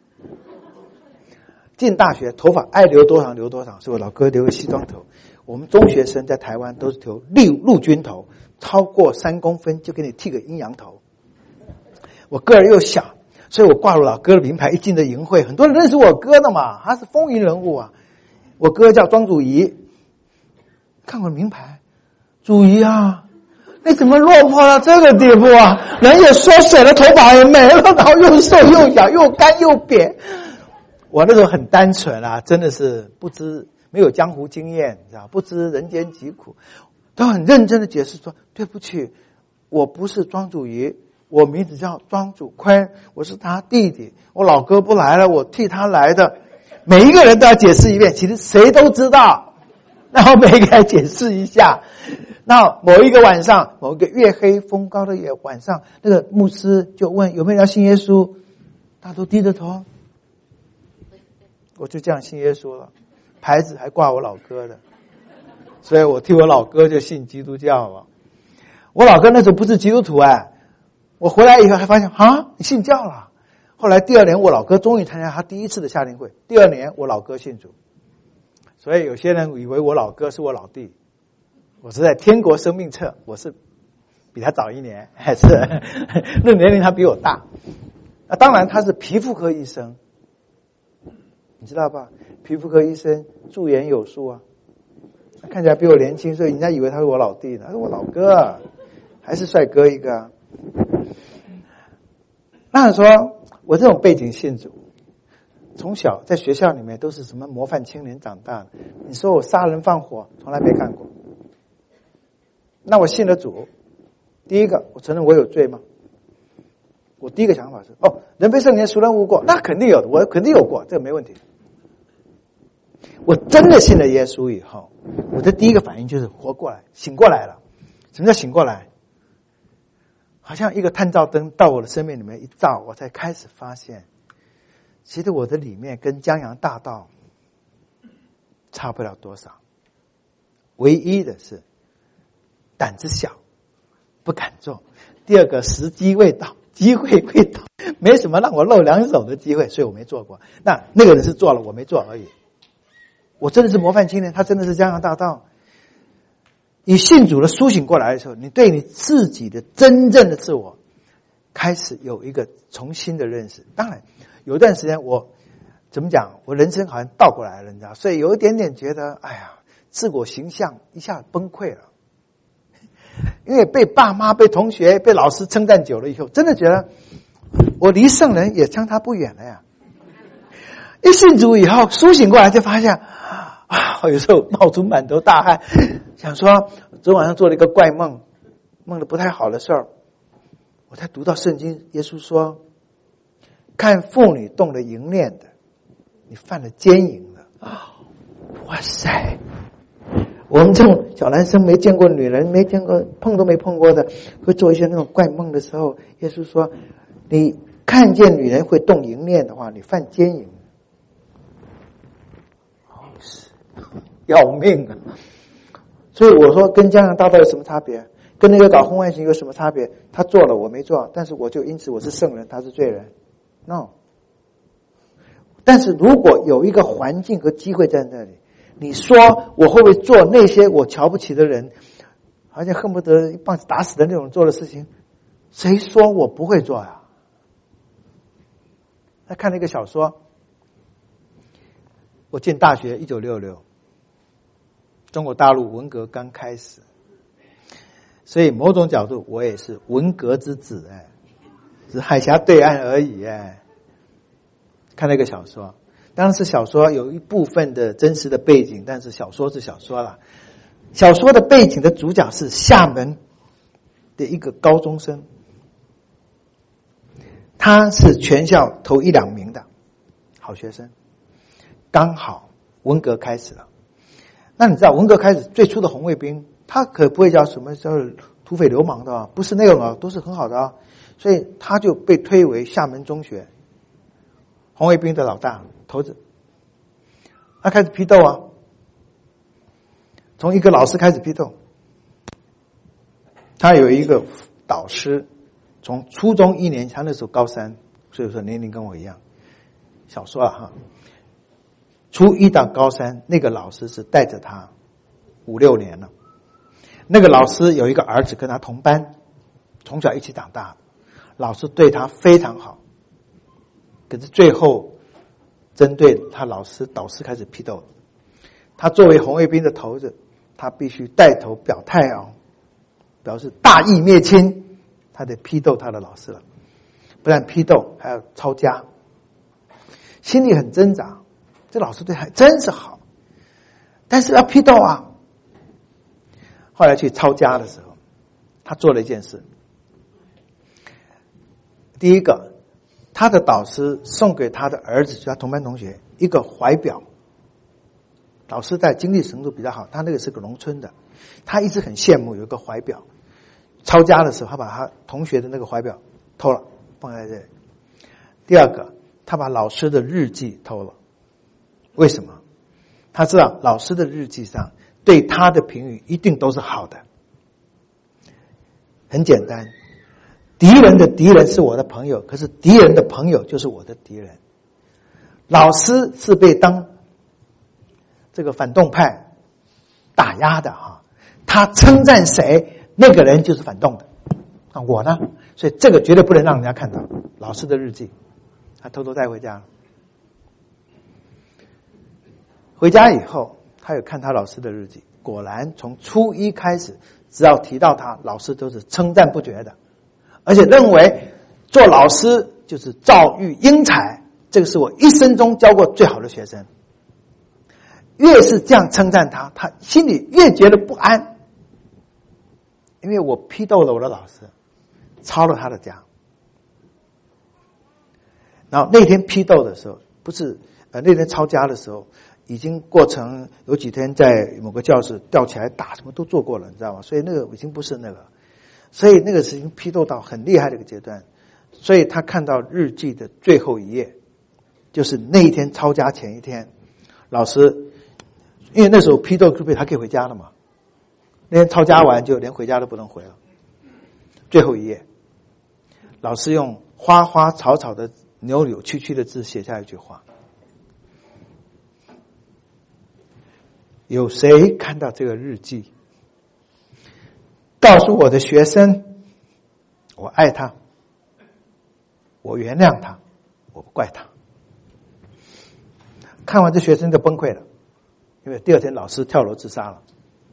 进大学头发爱留多长留多长，所以我老哥留个西装头。我们中学生在台湾都是留陆军头，超过3公分就给你剃个阴阳头。我个儿又小，所以我挂了老哥的名牌，一进的营会，很多人认识我哥的嘛，他是风云人物啊。我哥叫庄祖仪，看我的名牌，祖仪啊，你怎么落魄到这个地步啊？人也缩水了，头发也没了，然后又瘦又小又干又瘪。我那时候很单纯啊，真的是不知没有江湖经验，你知道，不知人间疾苦，都很认真的解释说，对不起，我不是庄祖仪，我名字叫庄祖坤，我是他弟弟，我老哥不来了，我替他来的。每一个人都要解释一遍，其实谁都知道，然后每一个人解释一下。那某一个晚上，某一个月黑风高的晚上，那个牧师就问有没有人要信耶稣，大家都低着头。我就这样信耶稣了，牌子还挂我老哥的，所以我替我老哥就信基督教了。我老哥那时候不是基督徒我回来以后还发现你信教了。后来第2年我老哥终于参加他第1次的夏令会，第2年我老哥信主。所以有些人以为我老哥是我老弟，我是在天国生命册，我是比他早1年，还是论年龄他比我大。那当然他是皮肤科医生，你知道吧？皮肤科医生驻颜有术啊，他看起来比我年轻，所以人家以为他是我老弟呢，他是我老哥，还是帅哥一个。那说我这种背景信主，从小在学校里面都是什么模范青年长大的，你说我杀人放火从来没干过。那我信了主，第一个我承认我有罪吗？我第一个想法是人非圣贤孰人无过，那肯定有的，我肯定有过，这个没问题。我真的信了耶稣以后，我的第一个反应就是活过来，醒过来了。什么叫醒过来？好像一个探照灯到我的生命里面一照，我才开始发现，其实我的里面跟江洋大盗差不了多少，唯一的是胆子小，不敢做。第二个时机未到，机会未到，没什么让我露2手的机会，所以我没做过。那个人是做了，我没做而已。我真的是模范青年，他真的是江洋大盗。你信主了苏醒过来的时候，你对你自己的真正的自我开始有一个重新的认识。当然有一段时间我怎么讲，我人生好像倒过来了，你知道，所以有一点点觉得自我形象一下崩溃了。因为被爸妈被同学被老师称赞久了以后，真的觉得我离圣人也相差不远了呀。一信主以后苏醒过来，就发现有时候冒出满头大汗，想说昨晚上做了一个怪梦，梦的不太好的事儿。我才读到圣经，耶稣说看妇女动了淫念的，你犯了奸淫了。哇塞， 我们这种小男生没见过女人，没见过碰都没碰过的，会做一些那种怪梦的时候，耶稣说，你看见女人会动淫念的话，你犯奸淫。要命啊！所以我说跟江洋大盗有什么差别？跟那个搞婚外情有什么差别？他做了我没做，但是我就因此我是圣人，他是罪人 ？No。但是如果有一个环境和机会在那里，你说我会不会做那些我瞧不起的人，而且恨不得一棒子打死的那种做的事情？谁说我不会做呀？他看了一个小说，我进大学1966，中国大陆文革刚开始，所以某种角度我也是文革之子，是海峡对岸而已。看了一个小说，当然是小说有一部分的真实的背景，但是小说是小说啦。小说的背景的主角是厦门的一个高中生，他是全校头1、2名的好学生，刚好文革开始了。那你知道文革开始最初的红卫兵，他可不会叫什么叫土匪流氓的啊，不是那种啊，都是很好的啊，所以他就被推为厦门中学红卫兵的老大头子。他开始批斗啊，从一个老师开始批斗。他有一个导师，从初中1年级，他那时候高3，所以说年龄跟我一样。小说哈，初1到高3，那个老师是带着他5、6年了。那个老师有一个儿子跟他同班，从小一起长大，老师对他非常好。可是最后针对他导师开始批斗了。他作为红卫兵的头子，他必须带头表态啊，表示大义灭亲，他得批斗他的老师了。不但批斗，还要抄家，心里很挣扎。这老师对他真是好，但是要批斗啊。后来去抄家的时候，他做了一件事。第一个，他的导师送给他的儿子，就他同班同学一个怀表。老师在经济程度比较好，他那个是个农村的，他一直很羡慕有一个怀表。抄家的时候，他把他同学的那个怀表偷了，放在这里。第二个，他把老师的日记偷了。为什么？他知道老师的日记上对他的评语一定都是好的。很简单，敌人的敌人是我的朋友，可是敌人的朋友就是我的敌人。老师是被当这个反动派打压的哈，他称赞谁，那个人就是反动的。那我呢？所以这个绝对不能让人家看到。老师的日记，他偷偷带回家了。回家以后，他有看他老师的日记，果然从初1开始，只要提到他，老师都是称赞不绝的，而且认为做老师就是造育英才，这个是我一生中教过最好的学生。越是这样称赞他，他心里越觉得不安，因为我批斗了我的老师，抄了他的家。然后那天批斗的时候，不是那天抄家的时候，已经过程有几天在某个教室吊起来打，什么都做过了，你知道吗？所以那个已经不是那个，所以那个事情批斗到很厉害的一个阶段。所以他看到日记的最后一页，就是那一天抄家前一天，老师因为那时候批斗就被他可以回家了嘛，那天抄家完就连回家都不能回了。最后一页，老师用花花草草的扭扭曲曲的字写下一句话：有谁看到这个日记，告诉我的学生，我爱他，我原谅他，我不怪他。看完这学生就崩溃了，因为第二天老师跳楼自杀了。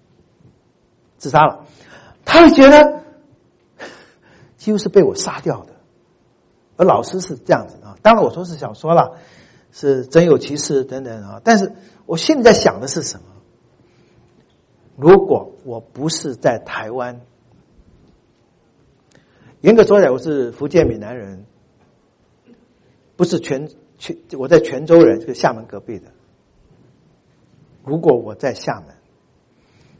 他会觉得几乎是被我杀掉的，而老师是这样子啊。当然我说是小说了，是真有其事等等啊。但是我心里在想的是什么？如果我不是在台湾，严格说起来我是福建闽南人，不是我在泉州人，这个厦门隔壁的。如果我在厦门，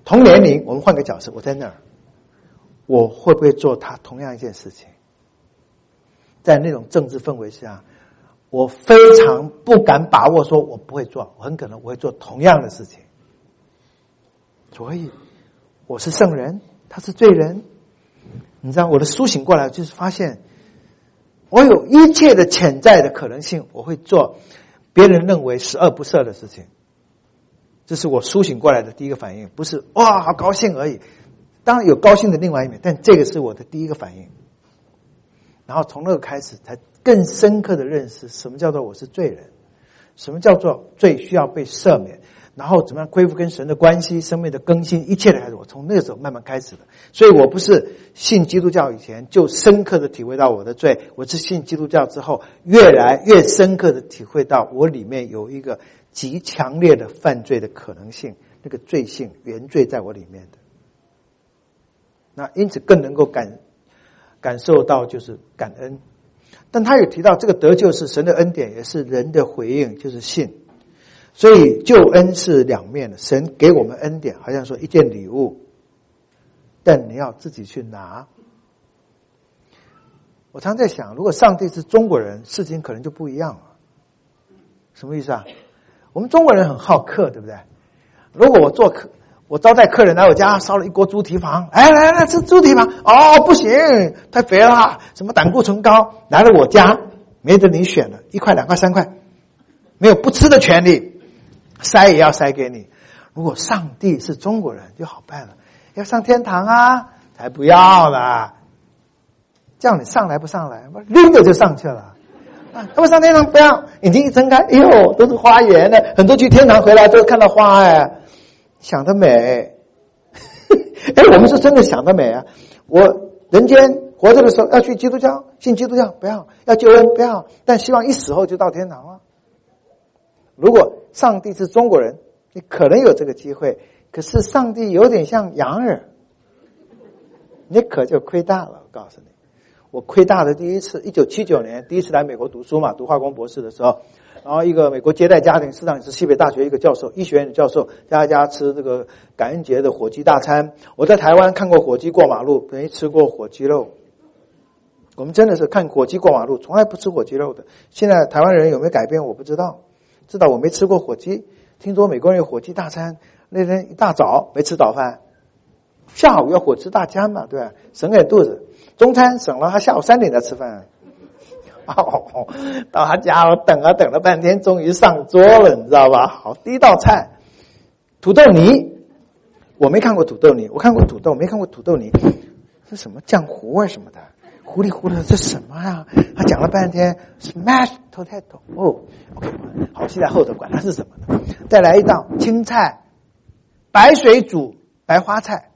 同年龄，我们换个角色，我在那儿，我会不会做他同样一件事情？在那种政治氛围下，我非常不敢把握说我不会做，我很可能我会做同样的事情。所以我是圣人，他是罪人。你知道我的苏醒过来就是发现我有一切的潜在的可能性，我会做别人认为十恶不赦的事情。这是我苏醒过来的第一个反应，不是哇好高兴而已，当然有高兴的另外一面，但这个是我的第一个反应。然后从那个开始才更深刻的认识什么叫做我是罪人，什么叫做罪需要被赦免，然后怎么样恢复跟神的关系，生命的更新，一切的开始，我从那个时候慢慢开始的。所以我不是信基督教以前就深刻的体会到我的罪，我是信基督教之后越来越深刻的体会到我里面有一个极强烈的犯罪的可能性，那个罪性原罪在我里面的。那因此更能够感受到就是感恩。但他也提到这个得救是神的恩典，也是人的回应，就是信。所以救恩是两面的，神给我们恩典好像说一件礼物，但你要自己去拿。我常在想，如果上帝是中国人，事情可能就不一样了。什么意思啊？我们中国人很好客，对不对？如果我招待客人来我家，烧了一锅猪蹄膀，来吃猪蹄膀，哦不行，太肥了，什么胆固醇高，来了我家没得你选了，1块2块3块，没有不吃的权利，塞也要塞给你。如果上帝是中国人就好办了，要上天堂啊，才不要啦，叫你上来不上来，拎着就上去了。他们上天堂不要，眼睛一睁开，哎呦，都是花园的，很多去天堂回来都看到花哎，想得美。哎，我们是真的想得美啊！我人间活着的时候要去基督教，信基督教不要，要救恩不要，但希望一死后就到天堂了。如果上帝是中国人，你可能有这个机会，可是上帝有点像洋人，你可就亏大了。我告诉你，我亏大的第一次，1979年第一次来美国读书嘛，读化工博士的时候，然后一个美国接待家庭，实际上是西北大学一个教授，医学院的教授，大家吃这个感恩节的火鸡大餐。我在台湾看过火鸡过马路，没吃过火鸡肉。我们真的是看火鸡过马路，从来不吃火鸡肉的。现在台湾人有没有改变我不知道，知道我没吃过火鸡。听说美国人有火鸡大餐，那天一大早没吃早饭，下午要火吃大餐嘛，对吧？省点肚子。中餐省了，他下午3点才吃饭。到他家我等了半天，终于上桌了，你知道吧？好，第一道菜土豆泥，我没看过土豆泥，我看过土豆，没看过土豆泥，是什么浆糊啊什么的，糊里糊涂的，这什么啊？他讲了半天 ，smashed potato， 哦 ，OK， 好，现在后头管它是什么的。再来一道青菜，白水煮白花菜，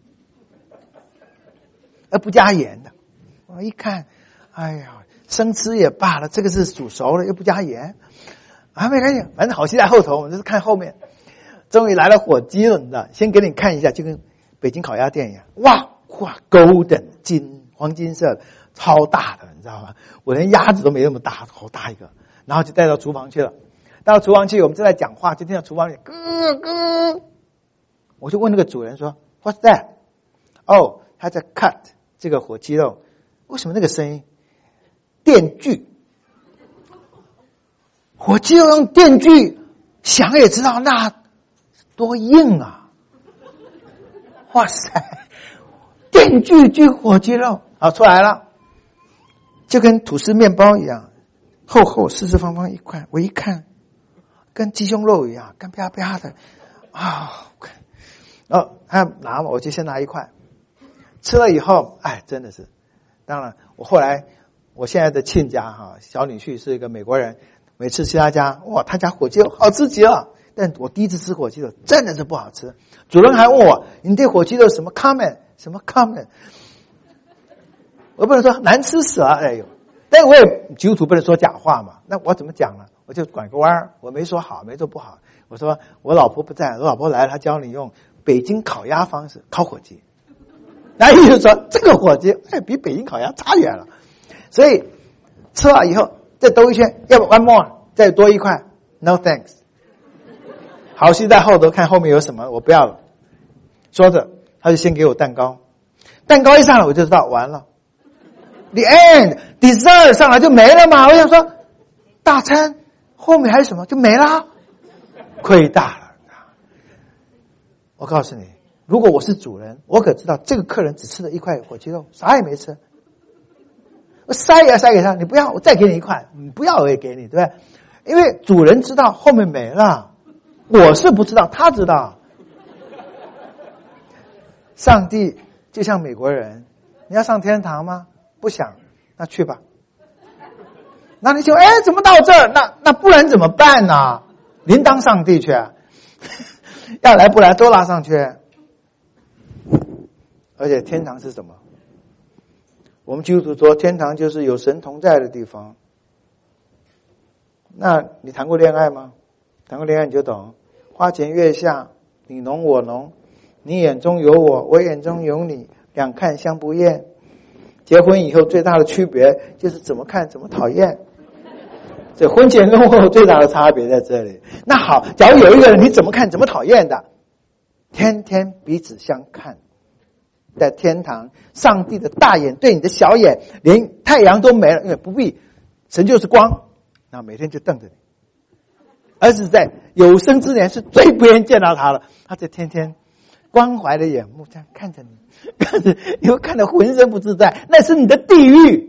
而不加盐的。我一看，哎呀。生吃也罢了，这个是煮熟了又不加盐，啊没关系，反正好戏在后头，我们就是看后面。终于来了火鸡了，你知道？先给你看一下，就跟北京烤鸭店一样，哇 ，golden 黄金色的，超大的，你知道吗？我连鸭子都没那么大，好大一个。然后就带到厨房去了，到厨房去，我们正在讲话，就听到厨房里咯咯。我就问那个主人说 ，What's that？ 哦，他在 cut 这个火鸡肉，为什么那个声音？电锯，火鸡肉用电锯，想也知道那多硬啊！哇塞，电锯锯火鸡肉，好出来了，就跟吐司面包一样，厚厚四四方方一块。我一看，跟鸡胸肉一样，干啪啪的啊！他拿嘛，我就先拿一块，吃了以后，哎，真的是，当然我现在的亲家哈，小女婿是一个美国人，每次去他家，哇，他家火鸡肉好吃极了。但我第一次吃火鸡肉真的是不好吃。主人还问我，你对火鸡肉什么 comment？ 什么 comment？ 我不能说难吃死了，哎呦！但我也基督徒不能说假话嘛，那我怎么讲呢？我就拐个弯儿，我没说好，没说不好。我说我老婆不在，我老婆来了，她教你用北京烤鸭方式烤火鸡。那意思说这个火鸡比北京烤鸭差远了。所以吃了以后再兜一圈，要不 one more 再多一块 ，no thanks。好戏在后头，看后面有什么，我不要了。 说着，他就先给我蛋糕，蛋糕一上来我就知道完了 ，the end dessert 上来就没了嘛。我想说，大餐后面还有什么就没了，亏大了。我告诉你，如果我是主人，我可知道这个客人只吃了一块火鸡肉，啥也没吃。我塞也要塞给他，你不要，我再给你一块，你不要我也给你，对不对？因为主人知道后面没了，我是不知道，他知道。上帝就像美国人，你要上天堂吗？不想，那去吧。那你就怎么到这儿？那不然怎么办呢？您当上帝去，要来不来都拉上去。而且天堂是什么？我们基督徒说天堂就是有神同在的地方。那你谈过恋爱吗？谈过恋爱你就懂，花前月下，你侬我侬，你眼中有我，我眼中有你，两看相不厌。结婚以后最大的区别就是怎么看怎么讨厌。这婚前跟婚后最大的差别在这里。那好，假如有一个人你怎么看怎么讨厌的，天天彼此相看，在天堂，上帝的大眼对你的小眼，连太阳都没了，因为不必，神就是光，那每天就瞪着你。儿子在有生之年是最不愿意见到他了，他在天天关怀的眼目这样看着你，看着你会看得浑身不自在，那是你的地狱。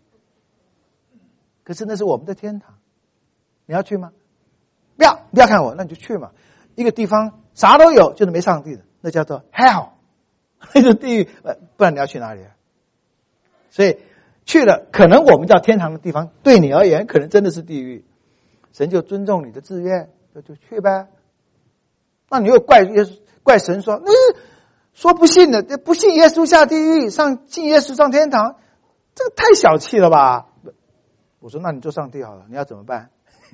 可是那是我们的天堂，你要去吗？不要看我，那你就去嘛。一个地方啥都有，就是没上帝的，那叫做 hell， 那是地狱。不然你要去哪里？所以去了，可能我们叫天堂的地方，对你而言可能真的是地狱。神就尊重你的志愿，就去呗。那你又怪神说，说不信的，不信耶稣下地狱，信耶稣上天堂，这个太小气了吧？我说那你就上帝好了，你要怎么办？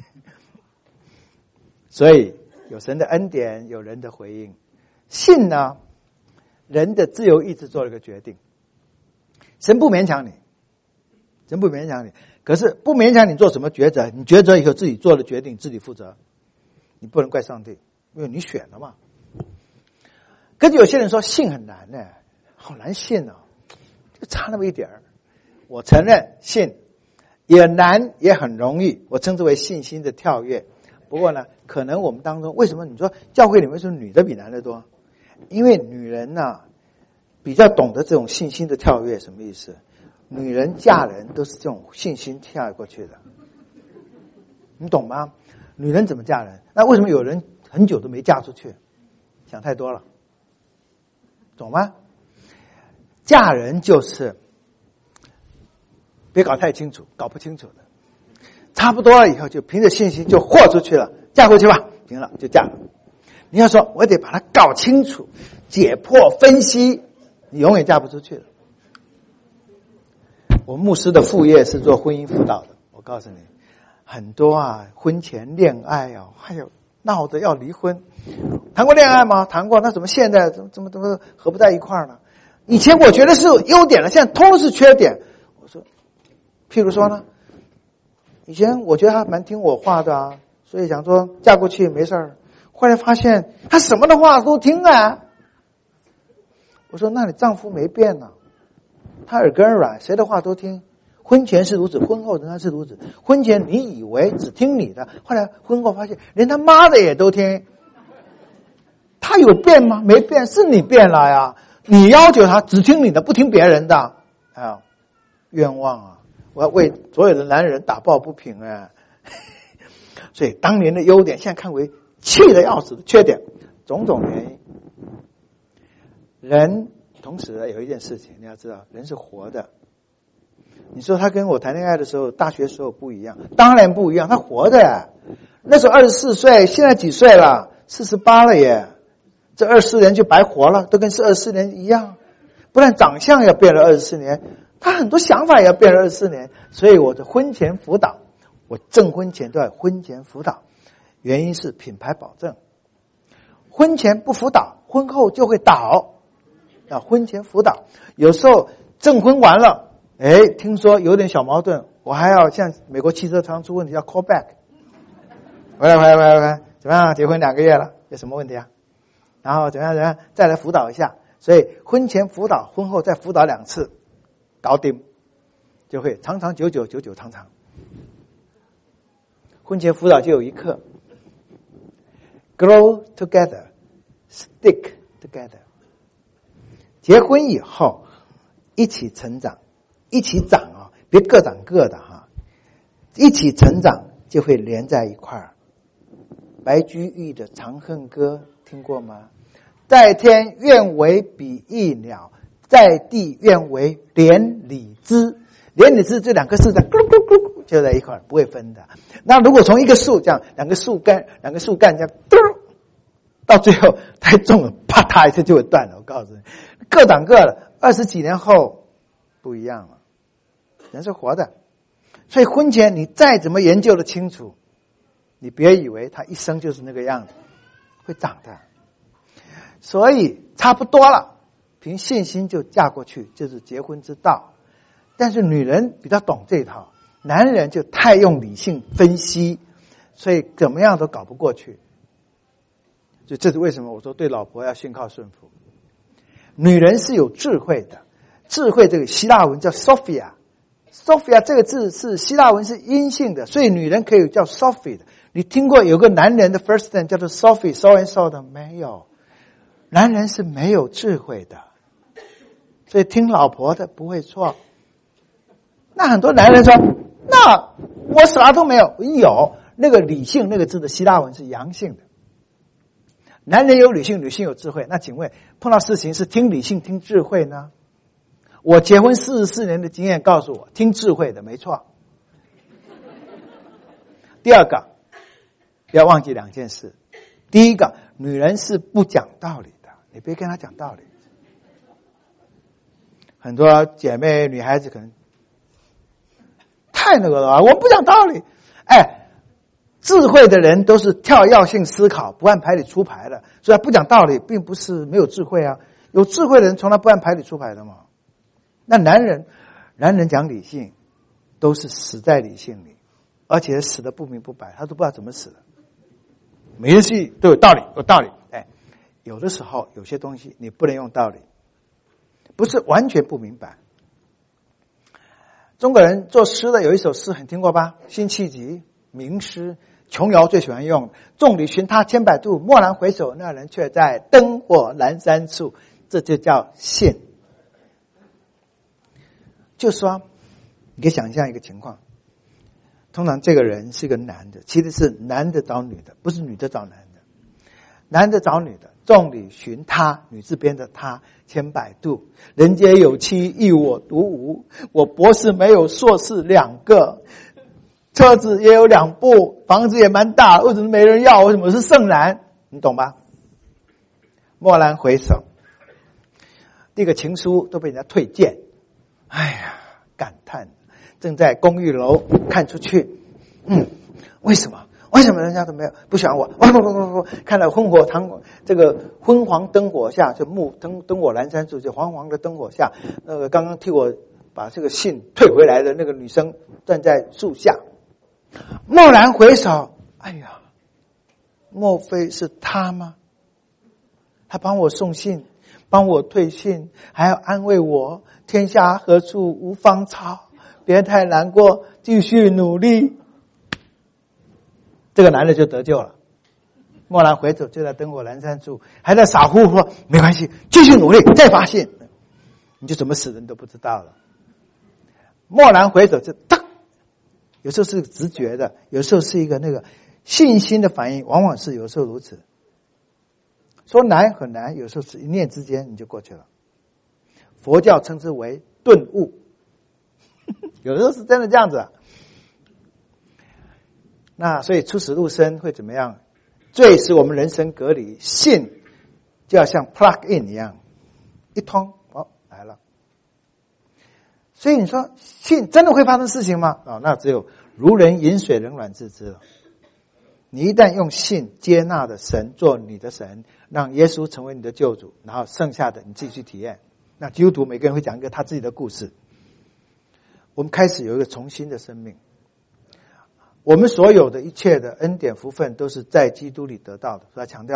所以有神的恩典，有人的回应。信呢，人的自由意志做了个决定，神不勉强你，神不勉强你，可是不勉强你做什么抉择，你抉择以后自己做了决定，自己负责，你不能怪上帝，因为你选了嘛。可是有些人说信很难呢，好难信哦，就差那么一点儿。我承认信也难也很容易，我称之为信心的跳跃。不过呢，可能我们当中为什么你说教会里面是女的比男的多？因为女人呢比较懂得这种信心的跳跃。什么意思？女人嫁人都是这种信心跳过去的，你懂吗？女人怎么嫁人？那为什么有人很久都没嫁出去？想太多了，懂吗？嫁人就是别搞太清楚，搞不清楚的，差不多了以后就凭着信心就豁出去了，嫁过去吧，行了就嫁了。你要说我得把它搞清楚，解剖分析，你永远嫁不出去了。我牧师的副业是做婚姻辅导的，我告诉你，很多婚前恋爱还有闹着要离婚。谈过恋爱吗？谈过，那怎么现在怎么合不在一块儿呢？以前我觉得是优点了，现在通通是缺点。我说譬如说呢，以前我觉得他蛮听我话的所以想说嫁过去没事儿。后来发现他什么的话都听我说那你丈夫没变呢，他耳根软，谁的话都听。婚前是如此，婚后仍然是如此。婚前你以为只听你的，后来婚后发现连他妈的也都听。他有变吗？没变，是你变了呀。你要求他只听你的，不听别人的冤枉我要为所有的男人打抱不平所以当年的优点现在看为气得要死的缺点，种种原因。人同时有一件事情你要知道，人是活的。你说他跟我谈恋爱的时候，大学时候不一样，当然不一样，他活的那时候24岁，现在几岁了？48了耶。这24年就白活了，都跟是24年一样。不但长相要变了24年，他很多想法也要变了24年。所以我的婚前辅导，我证婚前都要婚前辅导，原因是品牌保证。婚前不辅导，婚后就会倒。婚前辅导，有时候证婚完了，听说有点小矛盾，我还要像美国汽车常出问题要 call back。喂，怎么样？结婚2个月了，有什么问题然后怎么样再来辅导一下。所以婚前辅导，婚后再辅导2次，搞定，就会长长久久，久久长长。婚前辅导就有一课 ，grow together, stick together。结婚以后一起成长，一起长啊，别各长各的哈，一起成长就会连在一块儿。白居易的《长恨歌》听过吗？在天愿为比翼鸟，在地愿为连理枝。连理枝这2个字在咕噜咕噜咕噜就在一块儿，不会分的。那如果从一个树这样2个树干这样嘟，到最后太重了，啪嗒一声就会断了。我告诉你，各长各的，20几年后不一样了。人是活的，所以婚前你再怎么研究的清楚，你别以为他一生就是那个样子，会长的。所以差不多了，凭信心就嫁过去，就是结婚之道。但是女人比较懂这一套，男人就太用理性分析，所以怎么样都搞不过去。所以这是为什么我说对老婆要信靠顺服。女人是有智慧的，智慧这个希腊文叫 Sophia 这个字是希腊文是阴性的，所以女人可以叫 Sophie 的。你听过有个男人的 first name 叫做 Sophie so and so 的没有？男人是没有智慧的，所以听老婆的不会错。那很多男人说，那我啥都没有。有那个理性那个字的希腊文是阳性的，男人有理性，女性有智慧。那请问碰到事情是听理性听智慧呢？我结婚44年的经验告诉我，听智慧的没错。第二个不要忘记2件事。第一个，女人是不讲道理的，你别跟她讲道理。很多姐妹女孩子可能太那个了，我不讲道理。智慧的人都是跳跃性思考，不按牌理出牌的，所以不讲道理并不是没有智慧啊。有智慧的人从来不按牌理出牌的嘛。那男人讲理性，都是死在理性里，而且死得不明不白，他都不知道怎么死的。每件事都有道理，有道理。有的时候有些东西你不能用道理，不是完全不明白。中国人作诗的有一首诗很听过吧？辛弃疾名诗，琼瑶最喜欢用。众里寻他千百度，蓦然回首，那人却在灯火阑珊处。这就叫信。就说你可以想象一个情况，通常这个人是个男的，其实是男的找女的，不是女的找男的。男的找女的，众里寻他，女字边的他，千百度。人皆有妻，亦我独无。我博士没有，硕士2个，车子也有2部，房子也蛮大，为什么没人要？为什么是剩男？你懂吧？蓦然回首，这个情书都被人家退件。哎呀，感叹，正在公寓楼看出去，为什么人家都没有不喜欢我？不，看到这个昏黄灯火下，就灯火阑珊处，就黄黄的灯火下，那个刚刚替我把这个信退回来的那个女生站在树下，蓦然回首，哎呀，莫非是他吗？他帮我送信，帮我退信，还要安慰我，天下何处无芳草，别太难过，继续努力。这个男的就得救了，蓦然回首，就在灯火阑珊处，还在傻乎乎说没关系，继续努力，再发信，你就怎么死人都不知道了。蓦然回首就有时候是直觉的，有时候是一个那个信心的反应，往往是有时候如此。说难很难，有时候是一念之间你就过去了。佛教称之为顿悟，有时候是真的这样子。那所以出死入生会怎么样？最使我们人生隔离，信就要像 plug in 一样，一通来了。所以你说信真的会发生事情吗？那只有如人饮水，冷暖自知了。你一旦用信接纳的神做你的神，让耶稣成为你的救主，然后剩下的你自己去体验。那基督徒每个人会讲一个他自己的故事。我们开始有一个重新的生命。我们所有的一切的恩典福分都是在基督里得到的。所以他强调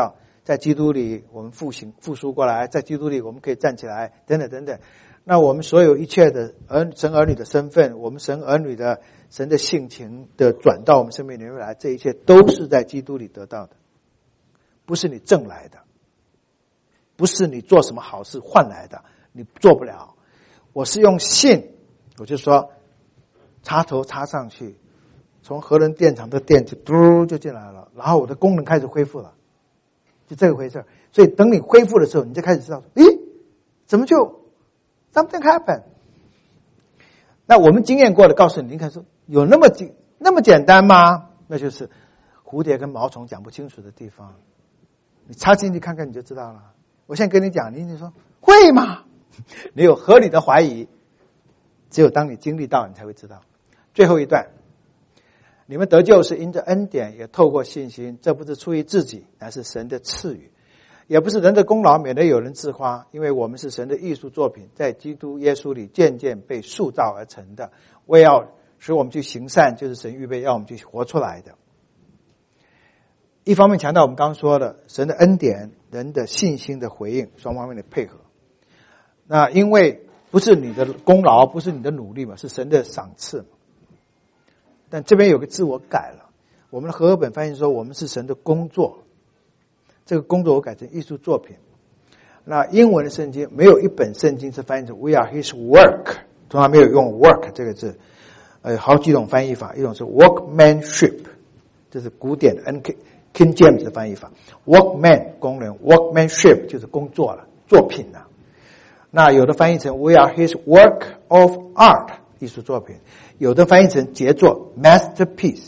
在基督里我们复苏过来，在基督里我们可以站起来，等等等等。那我们所有一切的神儿女的身份，我们神儿女的神的性情的转到我们生命里面来，这一切都是在基督里得到的，不是你挣来的，不是你做什么好事换来的，你做不了。我是用信，我就说插头插上去，从核能电厂的电就嘟就进来了，然后我的功能开始恢复了，就这个回事。所以等你恢复的时候，你就开始知道，咦，怎么就 something happen？ 那我们经验过的告诉你，你看说有那么简单吗？那就是蝴蝶跟毛虫讲不清楚的地方，你插进去看看你就知道了。我现在跟你讲，你说会吗？你有合理的怀疑，只有当你经历到，你才会知道。最后一段，你们得救是因着恩典，也透过信心，这不是出于自己，乃是神的赐予，也不是人的功劳，免得有人自夸。因为我们是神的艺术作品，在基督耶稣里渐渐被塑造而成的，为要使我们去行善，就是神预备要我们去活出来的。一方面强调我们刚刚说的神的恩典，人的信心的回应，双方面的配合。那因为不是你的功劳，不是你的努力嘛，是神的赏赐嘛。但这边有个字我改了，我们的和合本翻译说我们是神的工作，这个工作我改成艺术作品。那英文的圣经没有一本圣经是翻译成 We are His work， 通常没有用 work 这个字，好几种翻译法，一种是 workmanship， 这是古典的 King James 的翻译法 ，workman 工人 ，workmanship 就是工作了，作品了。那有的翻译成 We are His work of art， 艺术作品；有的翻译成杰作 masterpiece。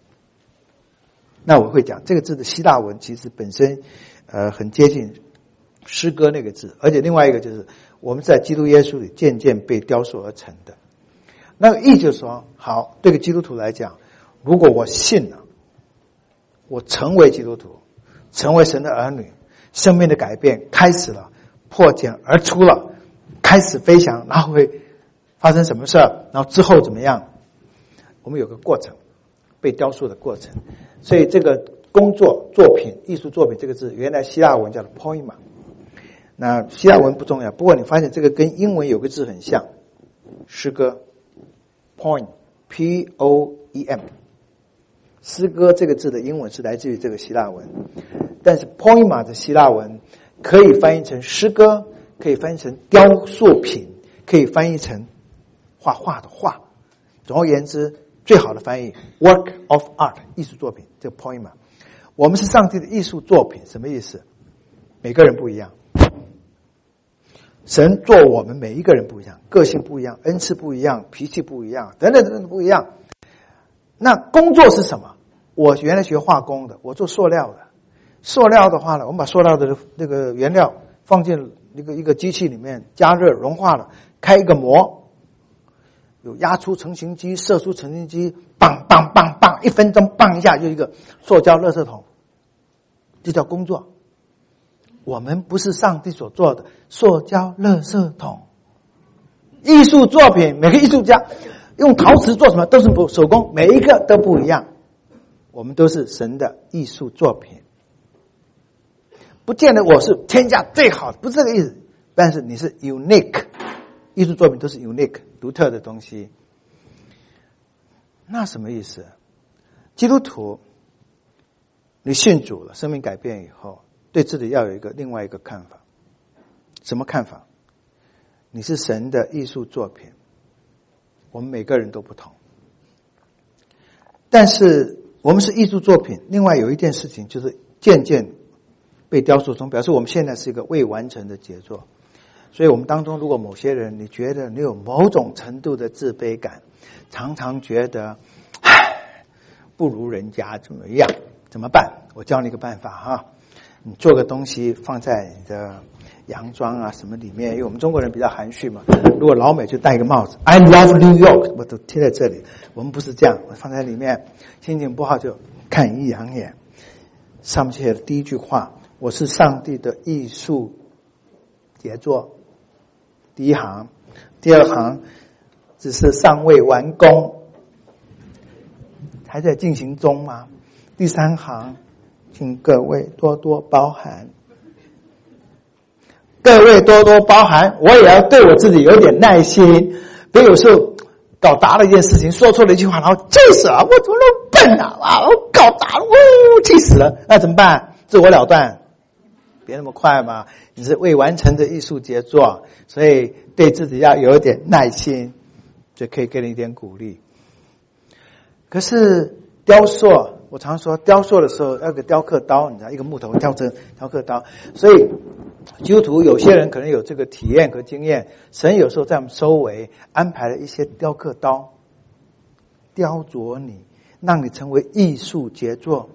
那我会讲这个字的希腊文其实本身很接近诗歌那个字，而且另外一个就是我们在基督耶稣里渐渐被雕塑而成的。那个意就是说，好，对个基督徒来讲，如果我信了，我成为基督徒，成为神的儿女，生命的改变开始了，破茧而出了，开始飞翔，然后会发生什么事，然后之后怎么样，我们有个过程，被雕塑的过程。所以这个工作作品艺术作品这个字原来希腊文叫做 poema， 那希腊文不重要，不过你发现这个跟英文有个字很像，诗歌 poem P-O-E-M， 诗歌这个字的英文是来自于这个希腊文，但是 poema 的希腊文可以翻译成诗歌，可以翻译成雕塑品，可以翻译成画画的画。总而言之，最好的翻译 work of art 艺术作品，这个 poema。我们是上帝的艺术作品，什么意思？每个人不一样，神做我们每一个人不一样，个性不一样，恩赐不一样，脾气不一样，等等等等不一样。那工作是什么？我原来学化工的，我做塑料的。塑料的话呢，我们把塑料的那个原料放进一个机器里面加热融化了，开一个模，有压出成型机、射出成型机，棒棒棒棒，1分钟棒一下就一个塑胶垃圾桶，这叫工作。我们不是上帝所做的塑胶垃圾桶，艺术作品，每个艺术家用陶瓷做什么都是手工，每一个都不一样。我们都是神的艺术作品，不见得我是天下最好的，不是这个意思，但是你是 unique， 艺术作品都是 unique 独特的东西。那什么意思？基督徒你信主了，生命改变以后，对自己要有另外一个看法。什么看法？你是神的艺术作品，我们每个人都不同，但是我们是艺术作品，另外有一件事情就是渐渐被雕塑中，表示我们现在是一个未完成的杰作。所以我们当中如果某些人你觉得你有某种程度的自卑感，常常觉得不如人家怎么样，怎么办？我教你一个办法哈，你做个东西放在你的洋装啊什么里面，因为我们中国人比较含蓄嘛，如果老美就戴一个帽子 I love New York 我都贴在这里，我们不是这样，我放在里面，心情不好就看一两眼，上面写的第一句话，我是上帝的艺术杰作，第一行。第二行只是尚未完工，还在进行中吗？第三行请各位多多包涵。各位多多包涵，我也要对我自己有点耐心。别有时候搞砸了一件事情，说错了一句话，然后气死了，我怎么那么笨啊！我搞砸了，气死了，那怎么办？自我了断，别那么快嘛。你是未完成的艺术杰作，所以对自己要有一点耐心，就可以给你一点鼓励。可是雕塑，我常说雕塑的时候要个雕刻刀，你知道，一个木头雕成雕刻刀。所以基督徒有些人可能有这个体验和经验，神有时候在我们周围安排了一些雕刻刀，雕琢你，让你成为艺术杰作。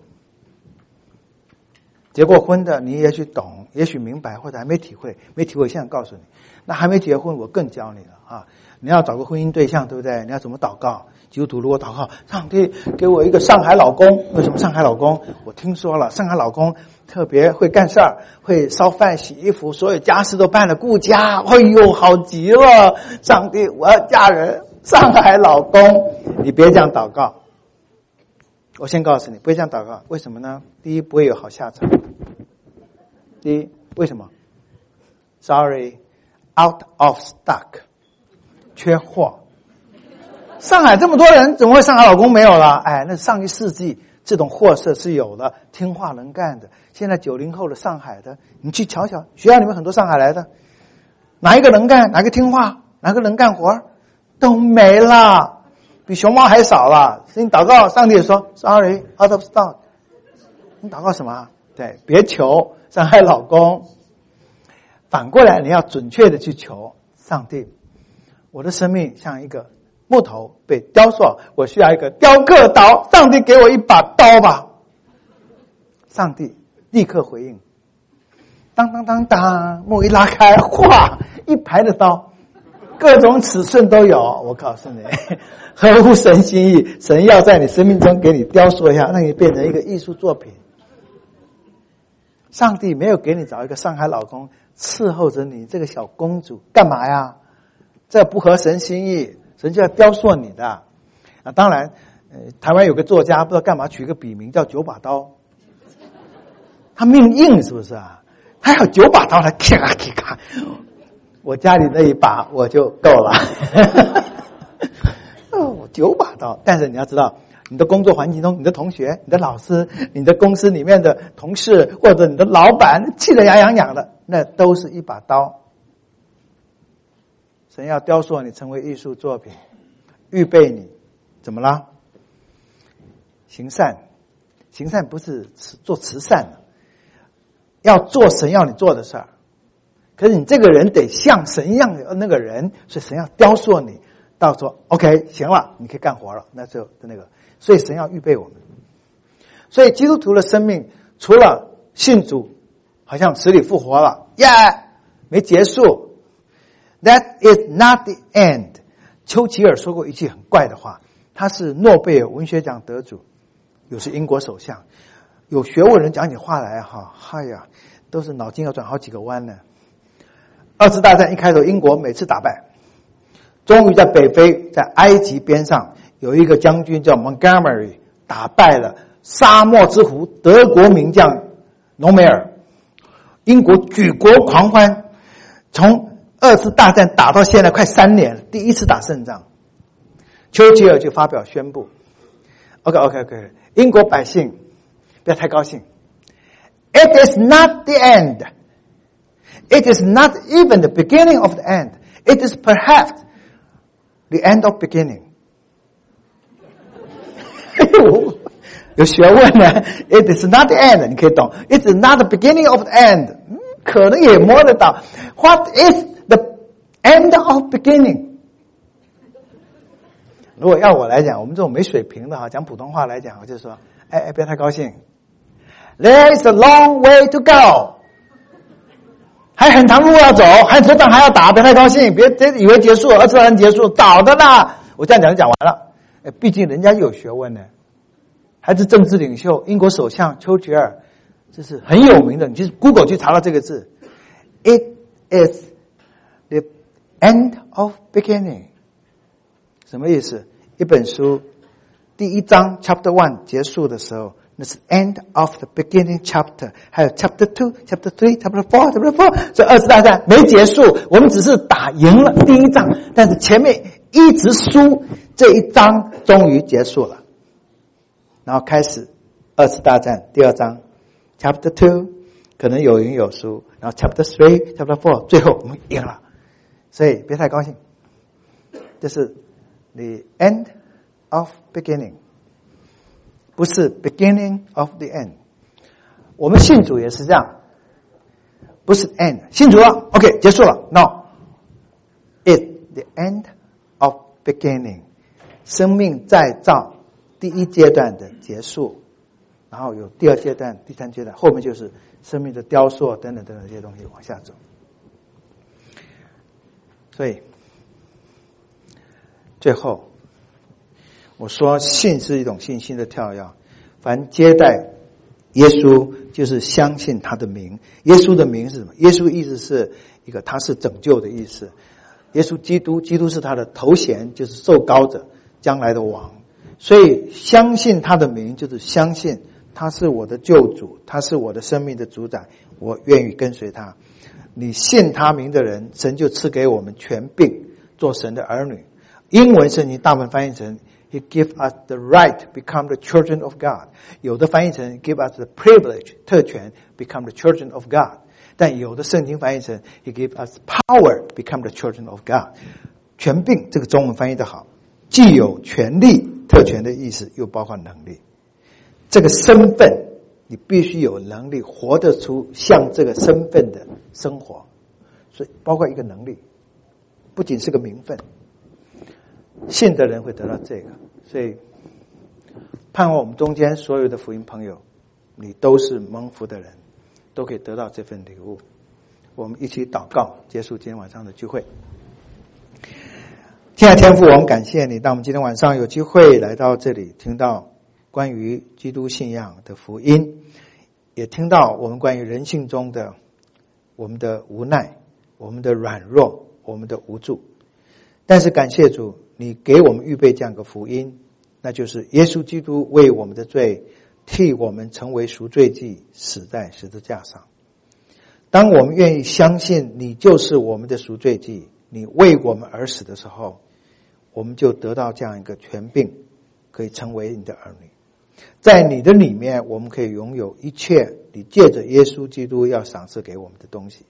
结过婚的你也许懂，也许明白，或者还没体会，现在告诉你。那还没结婚，我更教你了啊！你要找个婚姻对象，对不对？你要怎么祷告？基督徒如果祷告，上帝给我一个上海老公。为什么上海老公？我听说了，上海老公特别会干事儿，会烧饭、洗衣服，所有家事都办了，顾家。哎呦，好极了！上帝，我要嫁人，上海老公。你别这样祷告。我先告诉你，不会这样祷告。为什么呢？第一，不会有好下场。第一，为什么 ？Sorry, out of stock， 缺货。上海这么多人，怎么会上海老公没有了？哎，那上一世纪这种货色是有的，听话能干的。现在90后的上海的，你去瞧瞧，学校里面很多上海来的，哪一个能干，哪一个听话，哪个能干活，都没了，比熊猫还少了。所以你祷告，上帝也说 Sorry, out of stock。你祷告什么？对，别求上海老公。反过来，你要准确的去求上帝。我的生命像一个木头被雕塑，我需要一个雕刻刀，上帝给我一把刀吧。上帝立刻回应，当当当当，幕一拉开，哗，一排的刀，各种尺寸都有。我告诉你，合乎神心意，神要在你生命中给你雕塑一下，让你变成一个艺术作品。上帝没有给你找一个上海老公伺候着你这个小公主干嘛呀？这不合神心意，神就要雕塑你的。啊，当然，台湾有个作家不知道干嘛取个笔名叫9把刀，他命硬是不是啊？他要9把刀，他咔咔咔，我家里那一把我就够了。哦，9把刀，但是你要知道。你的工作环境中，你的同学、你的老师、你的公司里面的同事，或者你的老板，气得牙痒的，那都是一把刀。神要雕塑你成为艺术作品，预备你，怎么啦？行善，行善不是做慈善的，要做神要你做的事儿。可是你这个人得像神一样的那个人，所以神要雕塑你，到时候 OK 行了，你可以干活了，那就那个。所以神要预备我们。所以基督徒的生命除了信主好像死里复活了没结束， That is not the end。 丘吉尔说过一句很怪的话，他是诺贝尔文学奖得主，又是英国首相，有学问人讲起话来嗨呀，都是脑筋要转好几个弯呢。二次大战一开头，英国每次打败，终于在北非，在埃及边上有一个将军叫 Montgomery， 打败了沙漠之狐德国名将隆美尔，英国举国狂欢。从二次大战打到现在快3年了，第一次打胜仗。丘吉尔就发表宣布 OK， 英国百姓不要太高兴， It is not the end， It is not even the beginning of the end， It is perhaps the end of beginning。有学问呢 ，It is not the end， 你可以懂 ，It is not the beginning of the end， 可能也摸得到。What is the end of beginning？ 如果要我来讲，我们这种没水平的讲普通话来讲，我就说，不要太高兴 ，There is a long way to go， 还很长路要走，还头仗还要打，别太高兴，别以为结束了，二次大战结束，早的啦。我这样讲就讲完了。毕竟人家有学问呢，还是政治领袖，英国首相丘吉尔，这是很有名的。你去 Google 去查到这个字 ，It is the end of beginning， 什么意思？一本书第1章 Chapter 1结束的时候， 那是 end of the beginning chapter， 还有 chapter 2、chapter 3、chapter 4，这20大战没结束，我们只是打赢了第一仗，但是前面一直输，这一章终于结束了。然后开始20大战第2章 chapter 2， 可能有赢有输，然后 chapter 3、chapter 4， 最后我们赢了。所以别太高兴，这是 the end of beginning， 不是 beginning of the end。 我们信主也是这样，不是 end， 信主了 OK 结束了， No， it's the end of beginning， 生命再造第一阶段的结束，然后有第2阶段、第3阶段，后面就是生命的雕塑等等等等这些东西往下走。所以最后我说，信是一种信心的跳跃，凡接待耶稣就是相信他的名。耶稣的名是什么？耶稣意思是一个他是拯救的意思，耶稣基督，基督是他的头衔，就是受膏者，将来的王。所以相信他的名就是相信他是我的救主，他是我的生命的主宰，我愿意跟随他。你信他名的人，神就赐给我们权柄做神的儿女。英文圣经大部分翻译成 He give us the right to become the children of God， 有的翻译成 Give us the privilege 特权 become the children of God， 但有的圣经翻译成 He give us power become the children of God。 权柄这个中文翻译的好，既有权利特权的意思，又包括能力。这个身份你必须有能力活得出像这个身份的生活，所以包括一个能力，不仅是个名分。信的人会得到这个，所以盼望我们中间所有的福音朋友，你都是蒙福的人，都可以得到这份礼物。我们一起祷告，结束今天晚上的聚会。亲爱的天父，我们感谢你，当我们今天晚上有机会来到这里，听到关于基督信仰的福音，也听到我们关于人性中的我们的无奈、我们的软弱、我们的无助。但是感谢主，你给我们预备这样一个福音，那就是耶稣基督为我们的罪替我们成为赎罪祭，死在十字架上。当我们愿意相信你就是我们的赎罪祭，你为我们而死的时候，我们就得到这样一个权柄，可以成为你的儿女。在你的里面，我们可以拥有一切你借着耶稣基督要赏赐给我们的东西。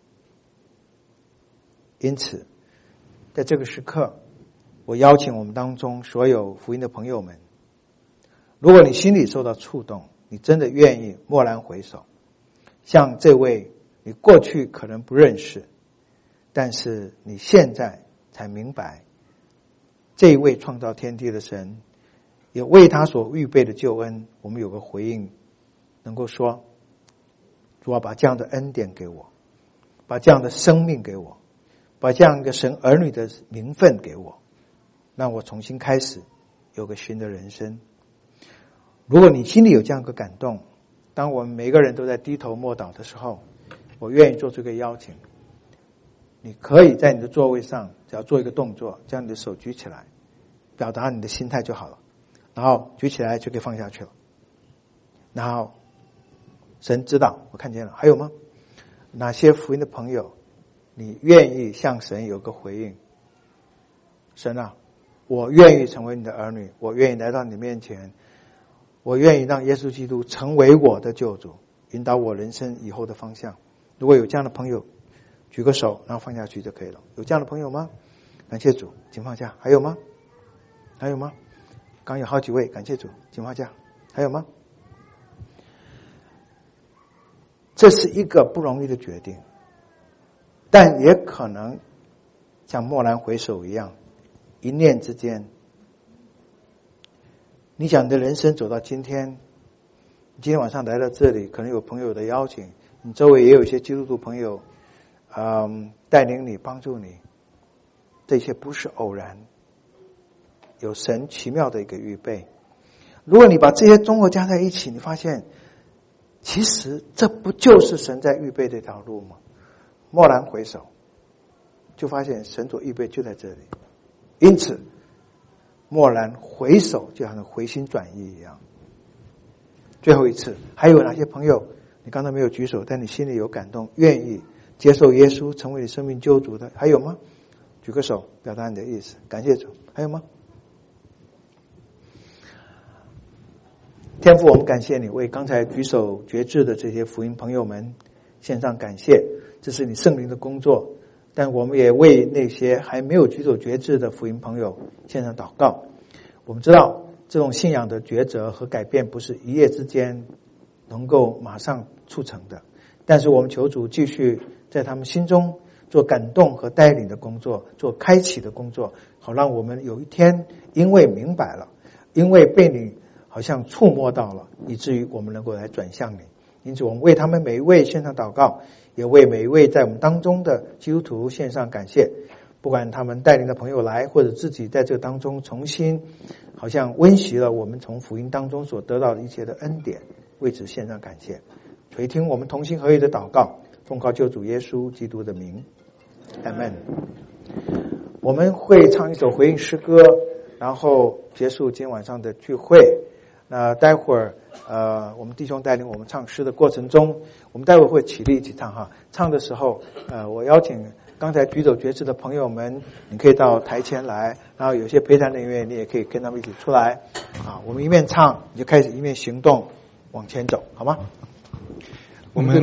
因此在这个时刻，我邀请我们当中所有福音的朋友们，如果你心里受到触动，你真的愿意蓦然回首，像这位你过去可能不认识，但是你现在才明白，这一位创造天地的神也为他所预备的救恩，我们有个回应，能够说，主啊，把这样的恩典给我，把这样的生命给我，把这样一个神儿女的名分给我，让我重新开始有个新的人生。如果你心里有这样一个感动，当我们每个人都在低头默祷的时候，我愿意做出一个邀请，你可以在你的座位上只要做一个动作，将你的手举起来，表达你的心态就好了，然后举起来就可以放下去了。然后神知道，我看见了，还有吗？哪些福音的朋友你愿意向神有个回应？神啊，我愿意成为你的儿女，我愿意来到你面前，我愿意让耶稣基督成为我的救主，引导我人生以后的方向。如果有这样的朋友，举个手然后放下去就可以了。有这样的朋友吗？感谢主，请放下。还有吗？还有吗？刚有好几位，感谢主，请放下。还有吗？这是一个不容易的决定，但也可能像蓦然回首一样，一念之间。你想你的人生走到今天，今天晚上来到这里，可能有朋友的邀请，你周围也有一些基督徒朋友带领你，帮助你，这些不是偶然，有神奇妙的一个预备。如果你把这些综合加在一起，你发现其实这不就是神在预备这条路吗？蓦然回首，就发现神所预备就在这里。因此蓦然回首就好像回心转意一样。 最后一次，还有哪些朋友你刚才没有举手，但你心里有感动，愿意接受耶稣成为你生命救主的，还有吗？举个手表达你的意思。感谢主。还有吗？天父，我们感谢你为刚才举手决志的这些福音朋友们献上感谢，这是你圣灵的工作。但我们也为那些还没有举手决志的福音朋友献上祷告。我们知道这种信仰的抉择和改变不是一夜之间能够马上促成的，但是我们求主继续在他们心中做感动和带领的工作，做开启的工作，好让我们有一天因为明白了，因为被你好像触摸到了，以至于我们能够来转向你。因此我们为他们每一位献上祷告，也为每一位在我们当中的基督徒献上感谢。不管他们带领的朋友来，或者自己在这个当中重新好像温习了我们从福音当中所得到的一切的恩典，为此献上感谢。垂听我们同心合意的祷告，奉靠救主耶稣基督的名，阿们。我们会唱一首回应诗歌，然后结束今天晚上的聚会。那待会儿我们弟兄带领我们唱诗的过程中，我们待会儿会起立一起唱哈。唱的时候我邀请刚才举手决志的朋友们，你可以到台前来，然后有些陪谈人员你也可以跟他们一起出来啊。我们一面唱你就开始一面行动往前走，好吗？ 我们